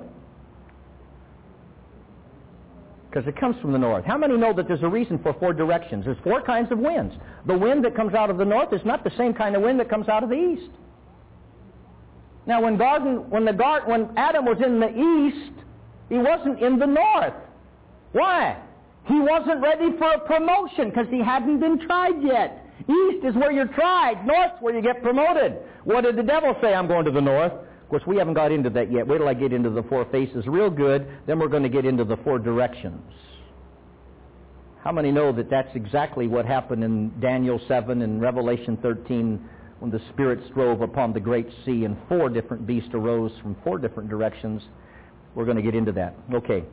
Because it comes from the north. How many know that there's a reason for 4 directions? There's 4 kinds of winds. The wind that comes out of the north is not the same kind of wind that comes out of the east. Now, when Adam was in the east, he wasn't in the north. Why? He wasn't ready for a promotion because he hadn't been tried yet. East is where you're tried. North's where you get promoted. What did the devil say? I'm going to the north. Of course, we haven't got into that yet. Wait till I get into the 4 faces real good. Then we're going to get into the 4 directions. How many know that that's exactly what happened in Daniel 7 and Revelation 13 when the Spirit strove upon the great sea and 4 different beasts arose from 4 different directions? We're going to get into that. Okay.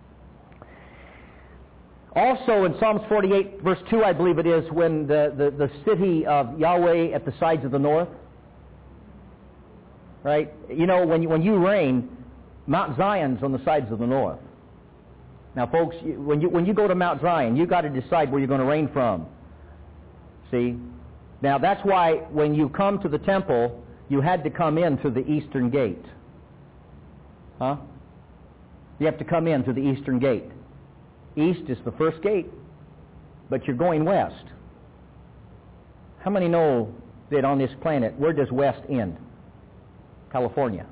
Also in Psalms 48, verse 2, I believe it is, when the city of Yahweh at the sides of the north, right? You know, when you reign, Mount Zion's on the sides of the north. Now, folks, when you go to Mount Zion, you've got to decide where you're going to reign from. See? Now, that's why when you come to the temple, you had to come in through the eastern gate. Huh? You have to come in through the eastern gate. East is the first gate, but you're going west. How many know that on this planet, where does west end? California.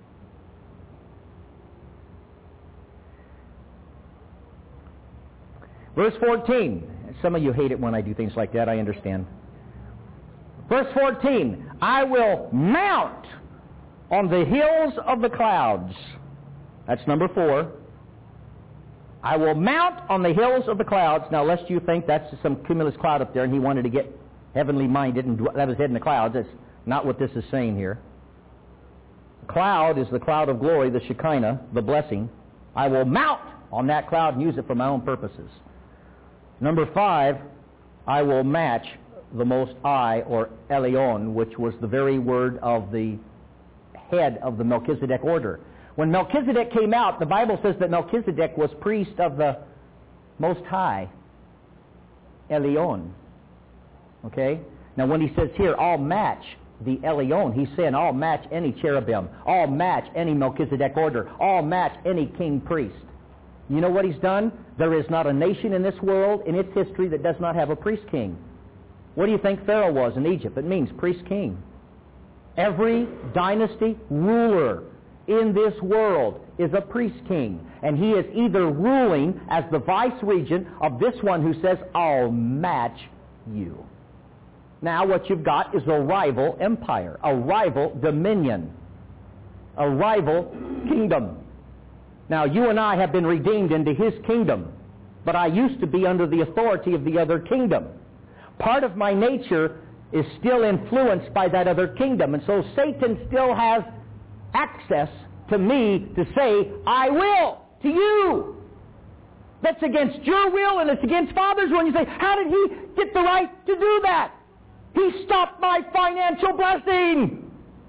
Verse 14. Some of you hate it when I do things like that, I understand. Verse 14. I will mount on the hills of the clouds. That's number 4. I will mount on the hills of the clouds. Now, lest you think that's some cumulus cloud up there and he wanted to get heavenly minded and have his head in the clouds. That's not what this is saying here. The cloud is the cloud of glory, the Shekinah, the blessing. I will mount on that cloud and use it for my own purposes. Number 5, I will match the Most High, or Elion, which was the very word of the head of the Melchizedek order. When Melchizedek came out, the Bible says that Melchizedek was priest of the Most High, Elion. Okay? Now when he says here, I'll match the Elion, he's saying I'll match any cherubim. I'll match any Melchizedek order. I'll match any king priest. You know what he's done? There is not a nation in this world, in its history, that does not have a priest king. What do you think Pharaoh was in Egypt? It means priest king. Every dynasty ruler in this world is a priest king. And he is either ruling as the vice-regent of this one who says, I'll match you. Now what you've got is a rival empire, a rival dominion, a rival kingdom. Now you and I have been redeemed into his kingdom, but I used to be under the authority of the other kingdom. Part of my nature is still influenced by that other kingdom, and so Satan still has access to me to say, I will to you. That's against your will and it's against Father's will. And you say, how did he get the right to do that? He stopped my financial blessing.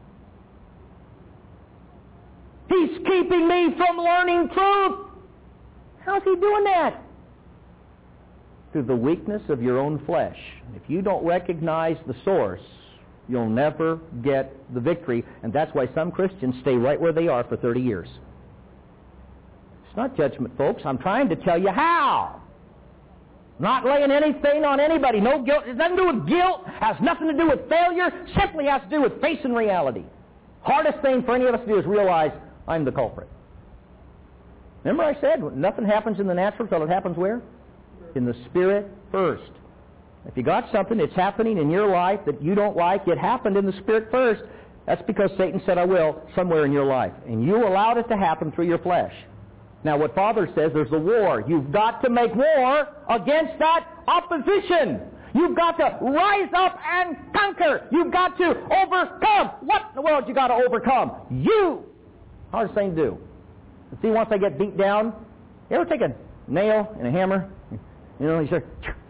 He's keeping me from learning truth. How's he doing that? Through the weakness of your own flesh. If you don't recognize the source, you'll never get the victory. And that's why some Christians stay right where they are for 30 years. It's not judgment, folks. I'm trying to tell you how. Not laying anything on anybody. No guilt. It has nothing to do with guilt. Has nothing to do with failure. Simply has to do with facing reality. Hardest thing for any of us to do is realize I'm the culprit. Remember I said, nothing happens in the natural until it happens where? In the Spirit first. If you got something that's happening in your life that you don't like, it happened in the Spirit first. That's because Satan said, I will, somewhere in your life. And you allowed it to happen through your flesh. Now what Father says, there's a war. You've got to make war against that opposition. You've got to rise up and conquer. You've got to overcome. What in the world you got to overcome? You. Hardest thing to do. See, once I get beat down, you ever take a nail and a hammer? You know, you say,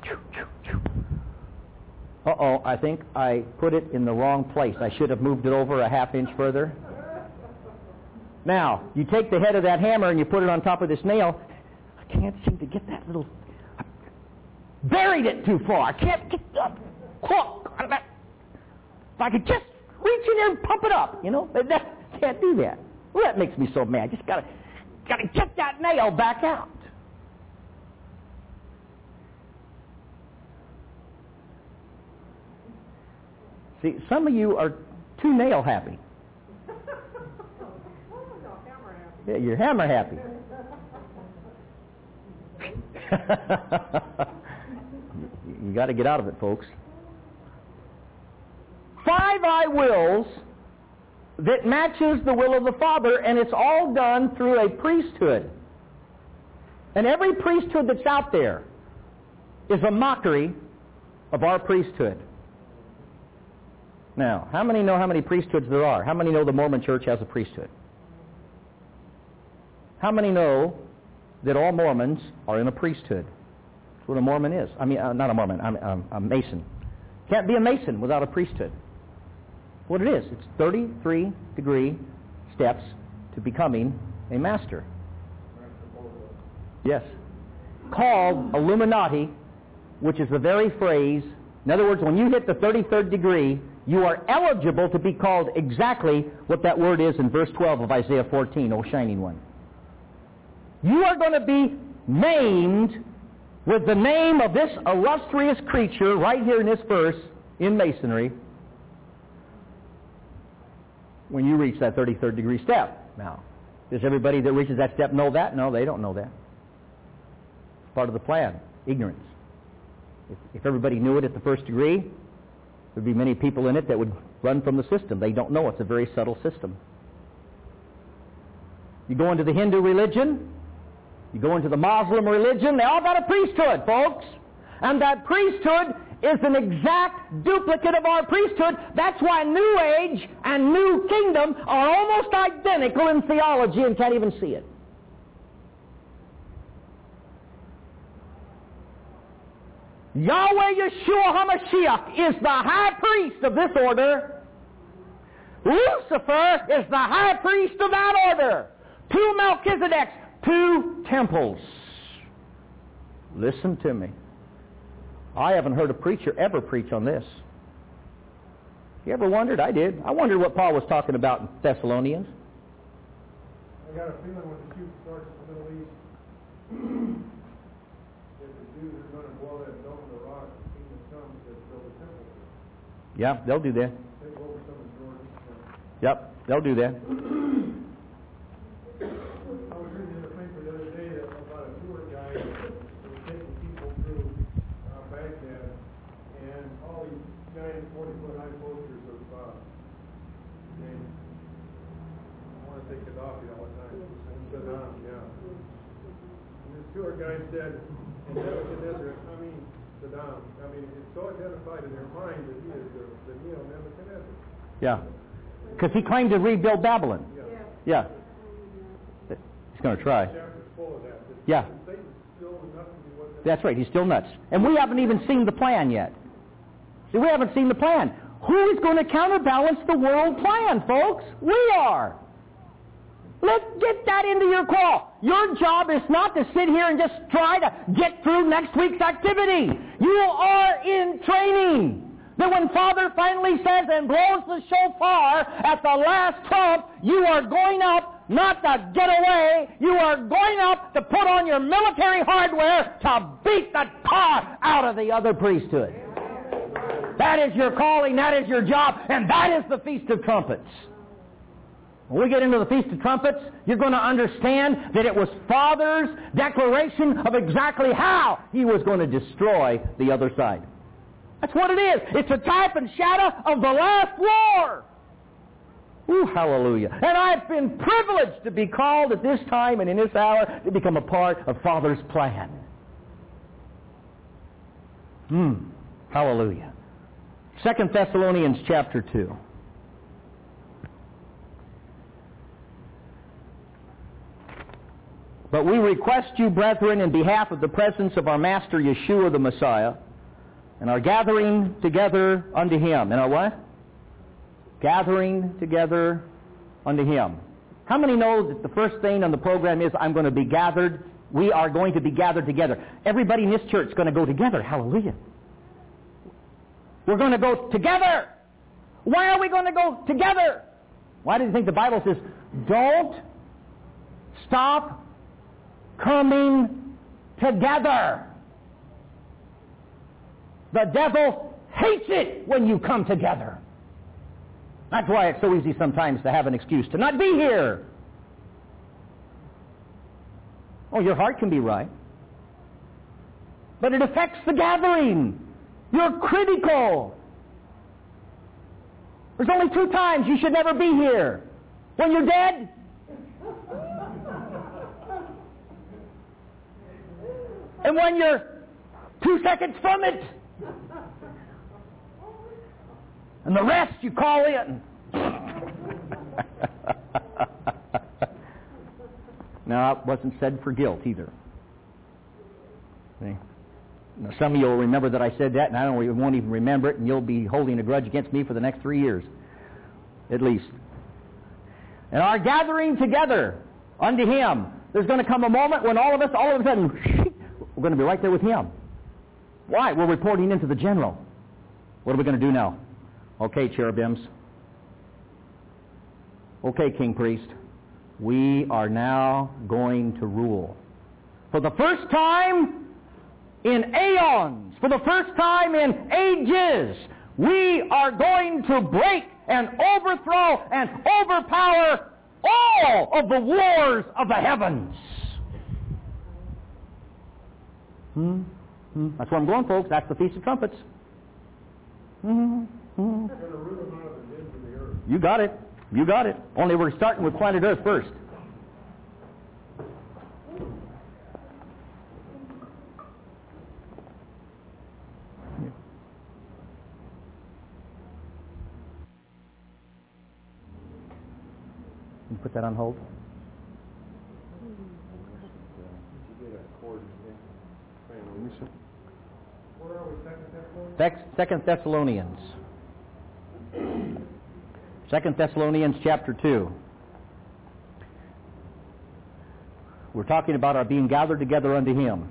uh-oh, I think I put it in the wrong place. I should have moved it over a half inch further. Now, you take the head of that hammer and you put it on top of this nail. I can't seem to get that little... I buried it too far. I can't get the hook out of that. If I could just reach in there and pump it up, you know. Can't do that. Well, that makes me so mad. Just gotta get that nail back out. See, some of you are too nail happy. Yeah, you're hammer happy. You got to get out of it, folks. 5 I wills that matches the will of the Father, and it's all done through a priesthood. And every priesthood that's out there is a mockery of our priesthood. Now, how many know how many priesthoods there are? How many know the Mormon Church has a priesthood? How many know that all Mormons are in a priesthood? That's what a Mormon is. I mean, not a Mormon, I'm a Mason. Can't be a Mason without a priesthood. What it is, it's 33-degree steps to becoming a master. Yes. Called Illuminati, which is the very phrase. In other words, when you hit the 33rd degree, you are eligible to be called exactly what that word is in verse 12 of Isaiah 14, O Shining One. You are going to be named with the name of this illustrious creature right here in this verse in Masonry when you reach that 33rd degree step. Now, does everybody that reaches that step know that? No, they don't know that. It's part of the plan. Ignorance. If everybody knew it at the first degree, there'd be many people in it that would run from the system. They don't know it's a very subtle system. You go into the Hindu religion, you go into the Muslim religion, they all got a priesthood, folks. And that priesthood is an exact duplicate of our priesthood. That's why New Age and New Kingdom are almost identical in theology and can't even see it. Yahweh Yeshua HaMashiach is the high priest of this order. Lucifer is the high priest of that order. 2 Melchizedeks, 2 temples. Listen to me. I haven't heard a preacher ever preach on this. You ever wondered? I did. I wondered what Paul was talking about in Thessalonians. I got a feeling when the cube starts in the Middle East, that the Jews are going to blow that dome of the rock, the kingdom comes, to build a temple. Yeah, they'll do that. Take over some of Jordan, and Yep, they'll do that. I was reading in the paper the other day about a tour guide that was taking people through Baghdad, and all these giant 40-foot high posters of names. I want to say Gaddafi all the time. Saddam, yeah. And this tour guide said, in Nebuchadnezzar, Saddam, it's so identified in their mind that he is the Neo-Nebuchadnezzar. Yeah. Because he claimed to rebuild Babylon. Yeah. He's going to try. The chapter's full of that. Yeah. Satan's still nuts as he was then. That's right. He's still nuts. And we haven't even seen the plan yet. See, we haven't seen the plan. Who is going to counterbalance the world plan, folks? We are. Let's get that into your call. Your job is not to sit here and just try to get through next week's activity. You are in training. That when Father finally says and blows the shofar at the last trump, you are going up not to get away. You are going up to put on your military hardware to beat the tar out of the other priesthood. That is your calling, that is your job, and that is the Feast of Trumpets. When we get into the Feast of Trumpets, you're going to understand that it was Father's declaration of exactly how He was going to destroy the other side. That's what it is. It's a type and shadow of the last war. Ooh, hallelujah. And I've been privileged to be called at this time and in this hour to become a part of Father's plan. Hallelujah. 2 Thessalonians chapter 2. But we request you, brethren, in behalf of the presence of our Master Yeshua the Messiah, and our gathering together unto Him. And our what? Gathering together unto Him. How many know that the first thing on the program is I'm going to be gathered? We are going to be gathered together. Everybody in this church is going to go together. Hallelujah. We're going to go together. Why are we going to go together? Why do you think the Bible says, don't stop coming together? The devil hates it when you come together. That's why it's so easy sometimes to have an excuse to not be here. Oh, your heart can be right, but it affects the gathering. You're critical. There's only 2 times you should never be here. When you're dead, and when you're 2 seconds from it. And the rest you call in. Now, it wasn't said for guilt either. See? Now, some of you will remember that I said that, and I won't even remember it, and you'll be holding a grudge against me for the next 3 years, at least. And our gathering together unto Him. There's going to come a moment when all of a sudden, we're going to be right there with Him. Why? We're reporting into the general. What are we going to do now? Okay, cherubims. Okay, king priest. We are now going to rule. For the first time in aeons, for the first time in ages, we are going to break and overthrow and overpower all of the wars of the heavens. That's where I'm going, folks. That's the Feast of Trumpets. You got it. You got it. Only we're starting with planet Earth first. You put that on hold. Where are we, 2 Thessalonians. 2 Thessalonians chapter 2. We're talking about our being gathered together unto Him.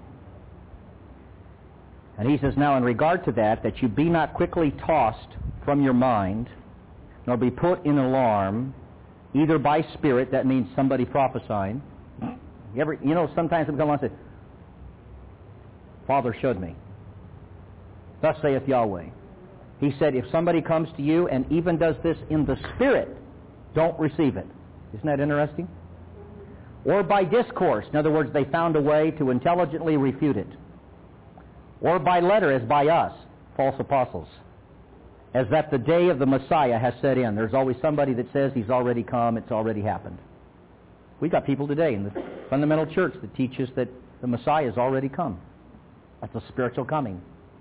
And he says, now in regard to that you be not quickly tossed from your mind, nor be put in alarm, either by spirit, that means somebody prophesying. Sometimes people come along and say, Father showed me. Thus saith Yahweh. He said, if somebody comes to you and even does this in the Spirit, don't receive it. Isn't that interesting? Or by discourse. In other words, they found a way to intelligently refute it. Or by letter, as by us, false apostles. As that the day of the Messiah has set in. There's always somebody that says he's already come, it's already happened. We've got people today in the fundamental church that teaches that the Messiah has already come. That's a spiritual coming.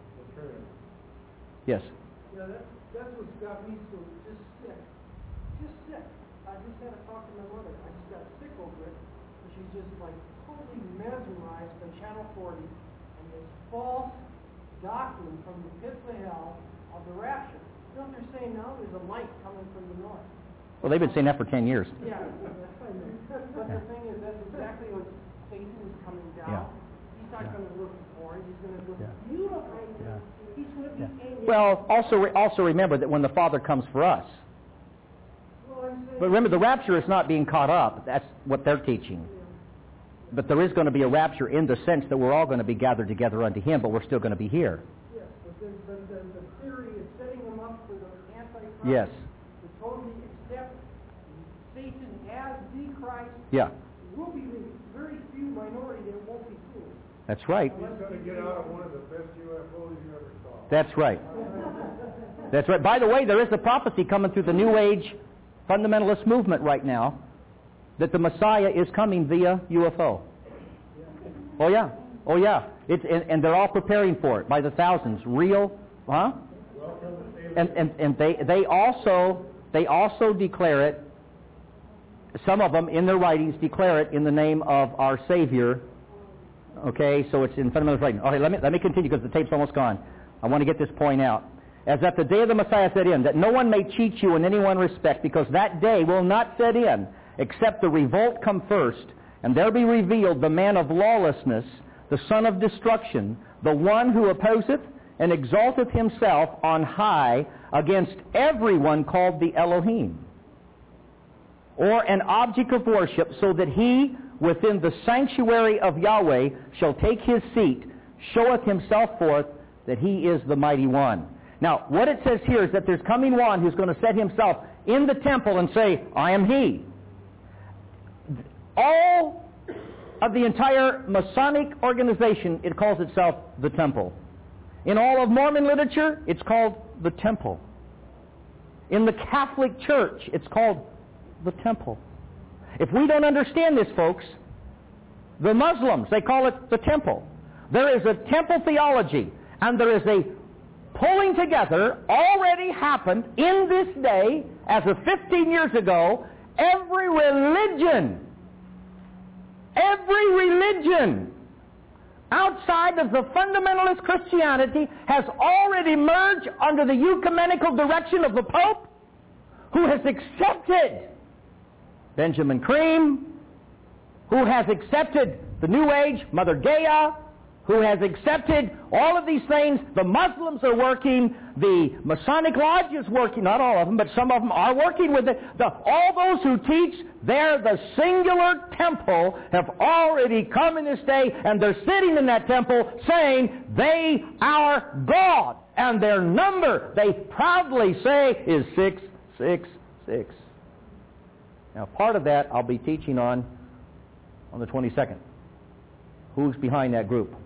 Yes? Yeah, that's what's got me so just sick. Just sick. I just had to talk to my mother. I just got sick over it. And she's just like totally mesmerized by Channel 40 and this false doctrine from the pits of hell of the rapture. You know what they're saying now? There's a light coming from the north. Well, they've been saying that for 10 years. Yeah, but the thing is, that's exactly what Satan is coming down. Yeah. He's not going to look orange. He's going to look beautiful. Yeah. He's going to be angry. Well, also remember that when the Father comes for us. Well, I'm saying, But remember, the rapture is not being caught up. That's what they're teaching. But there is going to be a rapture in the sense that we're all going to be gathered together unto Him, but we're still going to be here. yes, but the theory is setting them up for the Antichrist Yes. to totally accept Satan as the Christ. Yeah. Will be the very few minority that won't be fooled. That's right. He's going to get out of one of the best UFOs you ever saw. That's right. That's right. By the way, there is a prophecy coming through the New Age fundamentalist movement right now that the Messiah is coming via UFO. Oh yeah. Oh yeah. And they're all preparing for it by the thousands. Real, huh? And they also declare it. Some of them in their writings declare it in the name of our Savior. Okay, so it's in fundamentalist writing. Okay, let me continue because the tape's almost gone. I want to get this point out. As that the day of the Messiah set in, that no one may cheat you in any one respect, because that day will not set in, except the revolt come first, and there be revealed the man of lawlessness, the son of destruction, the one who opposeth and exalteth himself on high against everyone called the Elohim, or an object of worship, so that he within the sanctuary of Yahweh shall take his seat, showeth himself forth that he is the mighty one. Now, what it says here is that there's coming one who's going to set himself in the temple and say, I am he. All of the entire Masonic organization, it calls itself the temple. In all of Mormon literature, it's called the temple. In the Catholic Church, it's called the temple. If we don't understand this, folks, the Muslims, they call it the temple. There is a temple theology, and there is a pulling together already happened in this day, as of 15 years ago. Every religion outside of the fundamentalist Christianity has already merged under the ecumenical direction of the Pope, who has accepted Benjamin Cream, who has accepted the New Age, Mother Gaia, who has accepted all of these things. The Muslims are working, the Masonic Lodge is working, not all of them, but some of them are working with it. All those who teach they're the singular temple have already come in this day, and they're sitting in that temple saying they are God. And their number, they proudly say, is 666. Now, part of that I'll be teaching on the 22nd. Who's behind that group?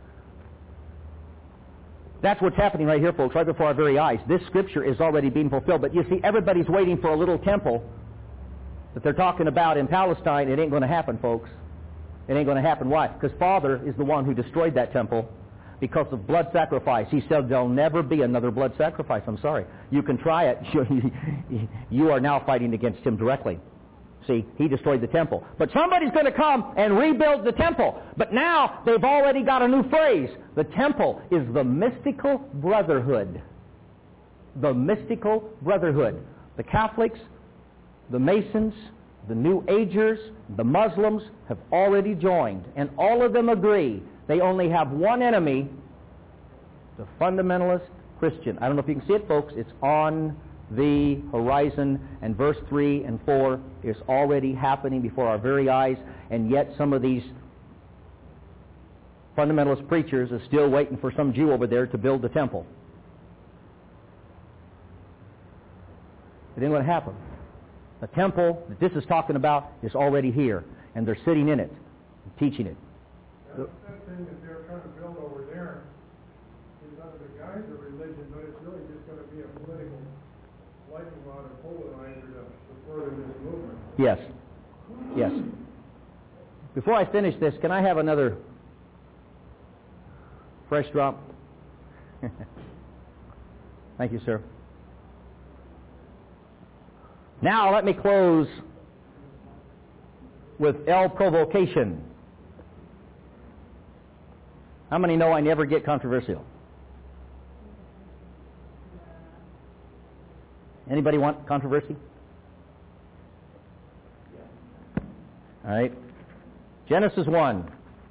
That's what's happening right here, folks, right before our very eyes. This scripture is already being fulfilled. But you see, everybody's waiting for a little temple that they're talking about in Palestine. It ain't going to happen, folks. It ain't going to happen. Why? Because Father is the one who destroyed that temple because of blood sacrifice. He said there'll never be another blood sacrifice. I'm sorry. You can try it. You are now fighting against him directly. See, he destroyed the temple. But somebody's going to come and rebuild the temple. But now they've already got a new phrase. The temple is the mystical brotherhood. The mystical brotherhood. The Catholics, the Masons, the New Agers, the Muslims have already joined. And all of them agree they only have one enemy, the fundamentalist Christian. I don't know if you can see it, folks. It's on the horizon, and verse 3 and 4 is already happening before our very eyes, and yet some of these fundamentalist preachers are still waiting for some Jew over there to build the temple. It ain't going to happen. The temple that this is talking about is already here, and they're sitting in it, teaching it. That thing that they're trying to build over there is under the guise of religion, but it's really just going to be a political lightning rod or polarizer to further this movement. Yes. Yes. Before I finish this, can I have another fresh drop? Thank you, sir. Now let me close with L provocation. How many know I never get controversial? Anybody want controversy? All right. Genesis 1.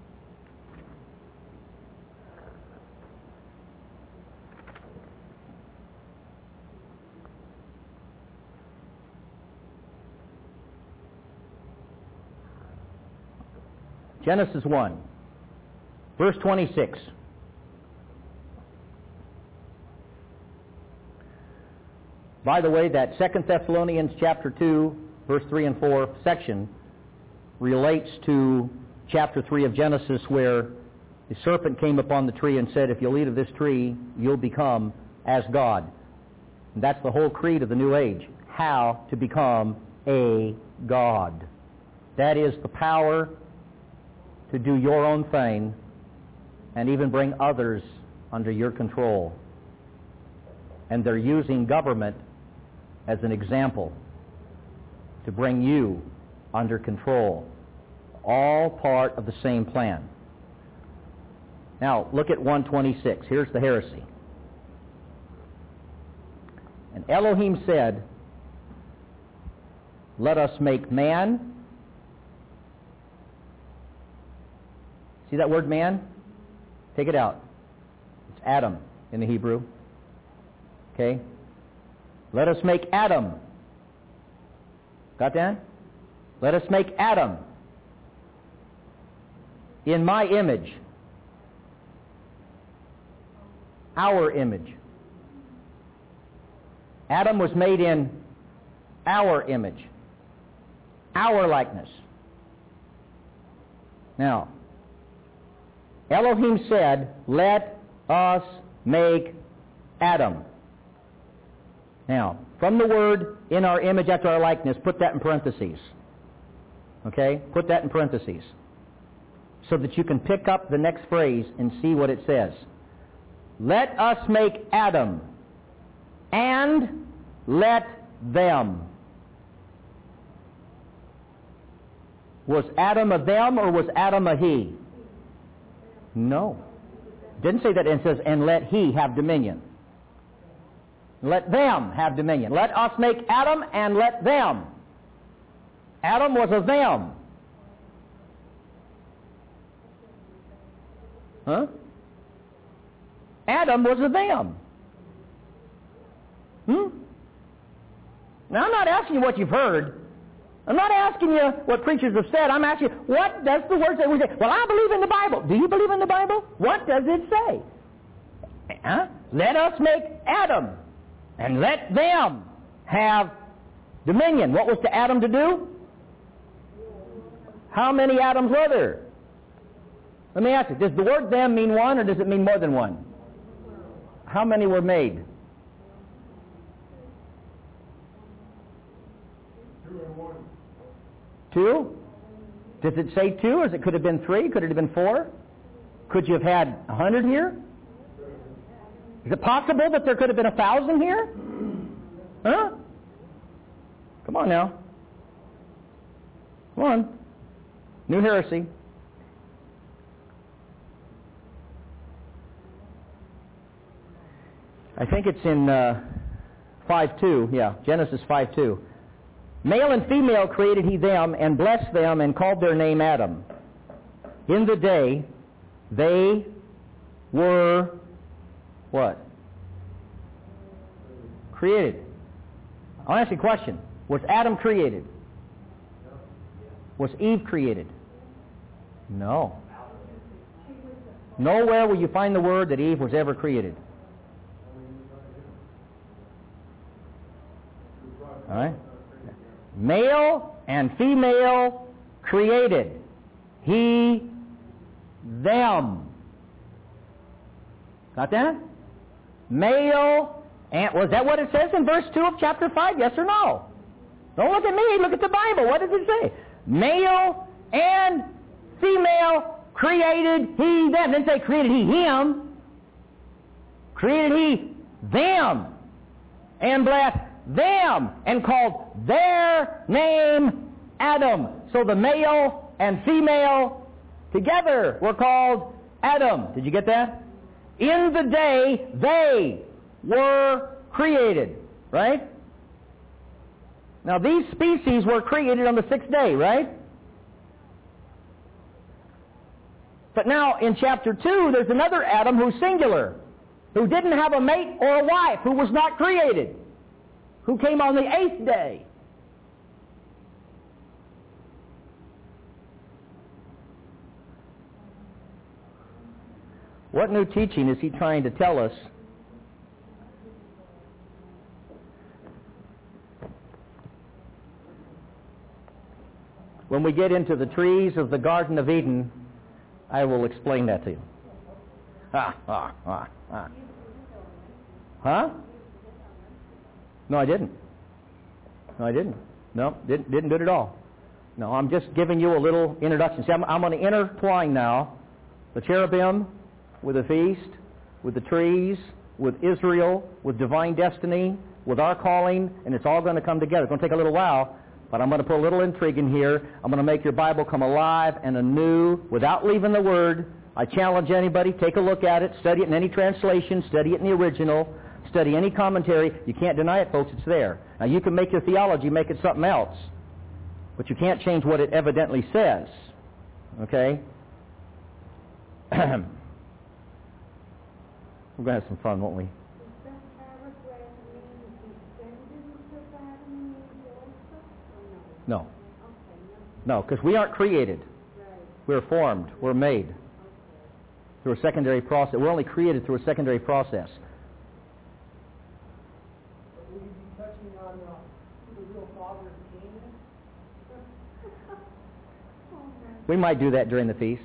Genesis 1, verse 26. By the way, that 2 Thessalonians chapter 2, verse 3 and 4 section relates to chapter 3 of Genesis, where the serpent came upon the tree and said, if you'll eat of this tree, you'll become as God. And that's the whole creed of the New Age, how to become a God. That is the power to do your own thing and even bring others under your control. And they're using government as an example to bring you under control. All part of the same plan. Now, look at 126. Here's the heresy. And Elohim said, let us make man. See that word man? Take it out. It's Adam in the Hebrew. Okay? Let us make Adam. Got that? Let us make Adam in my image. Our image. Adam was made in our image. Our likeness. Now, Elohim said, let us make Adam. Now, from the word, in our image after our likeness, put that in parentheses. Okay? Put that in parentheses. So that you can pick up the next phrase and see what it says. Let us make Adam, and let them. Was Adam a them or was Adam a he? No. Didn't say that. It says, and let he have dominion. Let them have dominion. Let us make Adam and let them. Adam was a them. Huh? Adam was a them. Now, I'm not asking you what you've heard. I'm not asking you what preachers have said. I'm asking you, what does the word say? We say, well, I believe in the Bible. Do you believe in the Bible? What does it say? Let us make Adam, and let them have dominion. What was to Adam to do? How many Adams were there? Let me ask you, does the word them mean one, or does it mean more than one? How many were made? 2 and 1. 2? Does it say 2, or could it have been 3? Could it have been 4? Could you have had 100 here? Is it possible that there could have been 1,000 here? Huh? Come on now. Come on. New heresy. I think it's in 5:2. Yeah, Genesis 5:2. Male and female created he them, and blessed them, and called their name Adam. In the day they were what? Created. I'll ask you a question. Was Adam created? Was Eve created? No. Nowhere will you find the word that Eve was ever created. All right? Male and female created. He, them. Got that? Male, and was that what it says in verse 2 of chapter 5? Yes or no? Don't look at me, look at the Bible. What does it say? Male and female created he, them. Didn't say created he, him. Created he, them. And blessed them, and called their name Adam. So the male and female together were called Adam. Did you get that? In the day they were created. Right? Now these species were created on the sixth day, right? But now in chapter 2, there's another Adam who's singular, who didn't have a mate or a wife, who was not created, who came on the eighth day. What new teaching is he trying to tell us? When we get into the trees of the Garden of Eden, I will explain that to you. Huh? No, I didn't. No, didn't do it at all. No, I'm just giving you a little introduction. See, I'm going to intertwine now the cherubim with the feast, with the trees, with Israel, with divine destiny, with our calling, and it's all going to come together. It's going to take a little while, but I'm going to put a little intrigue in here. I'm going to make your Bible come alive and anew without leaving the Word. I challenge anybody, take a look at it, study it in any translation, study it in the original, study any commentary. You can't deny it, folks, it's there. Now, you can make your theology make it something else, but you can't change what it evidently says. Okay? We're going to have some fun, won't we? No. No, because we aren't created. We're formed. We're made through a secondary process. We're only created through a secondary process. Will you be touching on who the real father of Cain is? We might do that during the feast.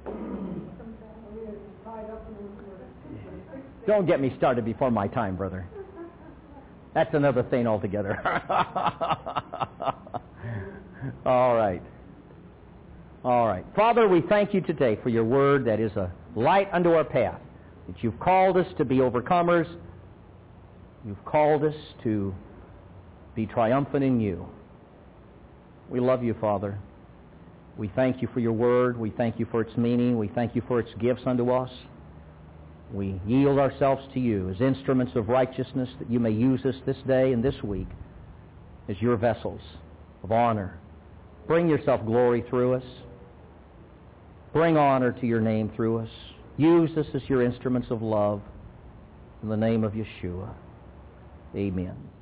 Don't get me started before my time, brother. That's another thing altogether. All right. All right. Father, we thank you today for your word that is a light unto our path, that you've called us to be overcomers. You've called us to be triumphant in you. We love you, Father. We thank you for your word. We thank you for its meaning. We thank you for its gifts unto us. We yield ourselves to you as instruments of righteousness, that you may use us this day and this week as your vessels of honor. Bring yourself glory through us. Bring honor to your name through us. Use us as your instruments of love. In the name of Yeshua. Amen.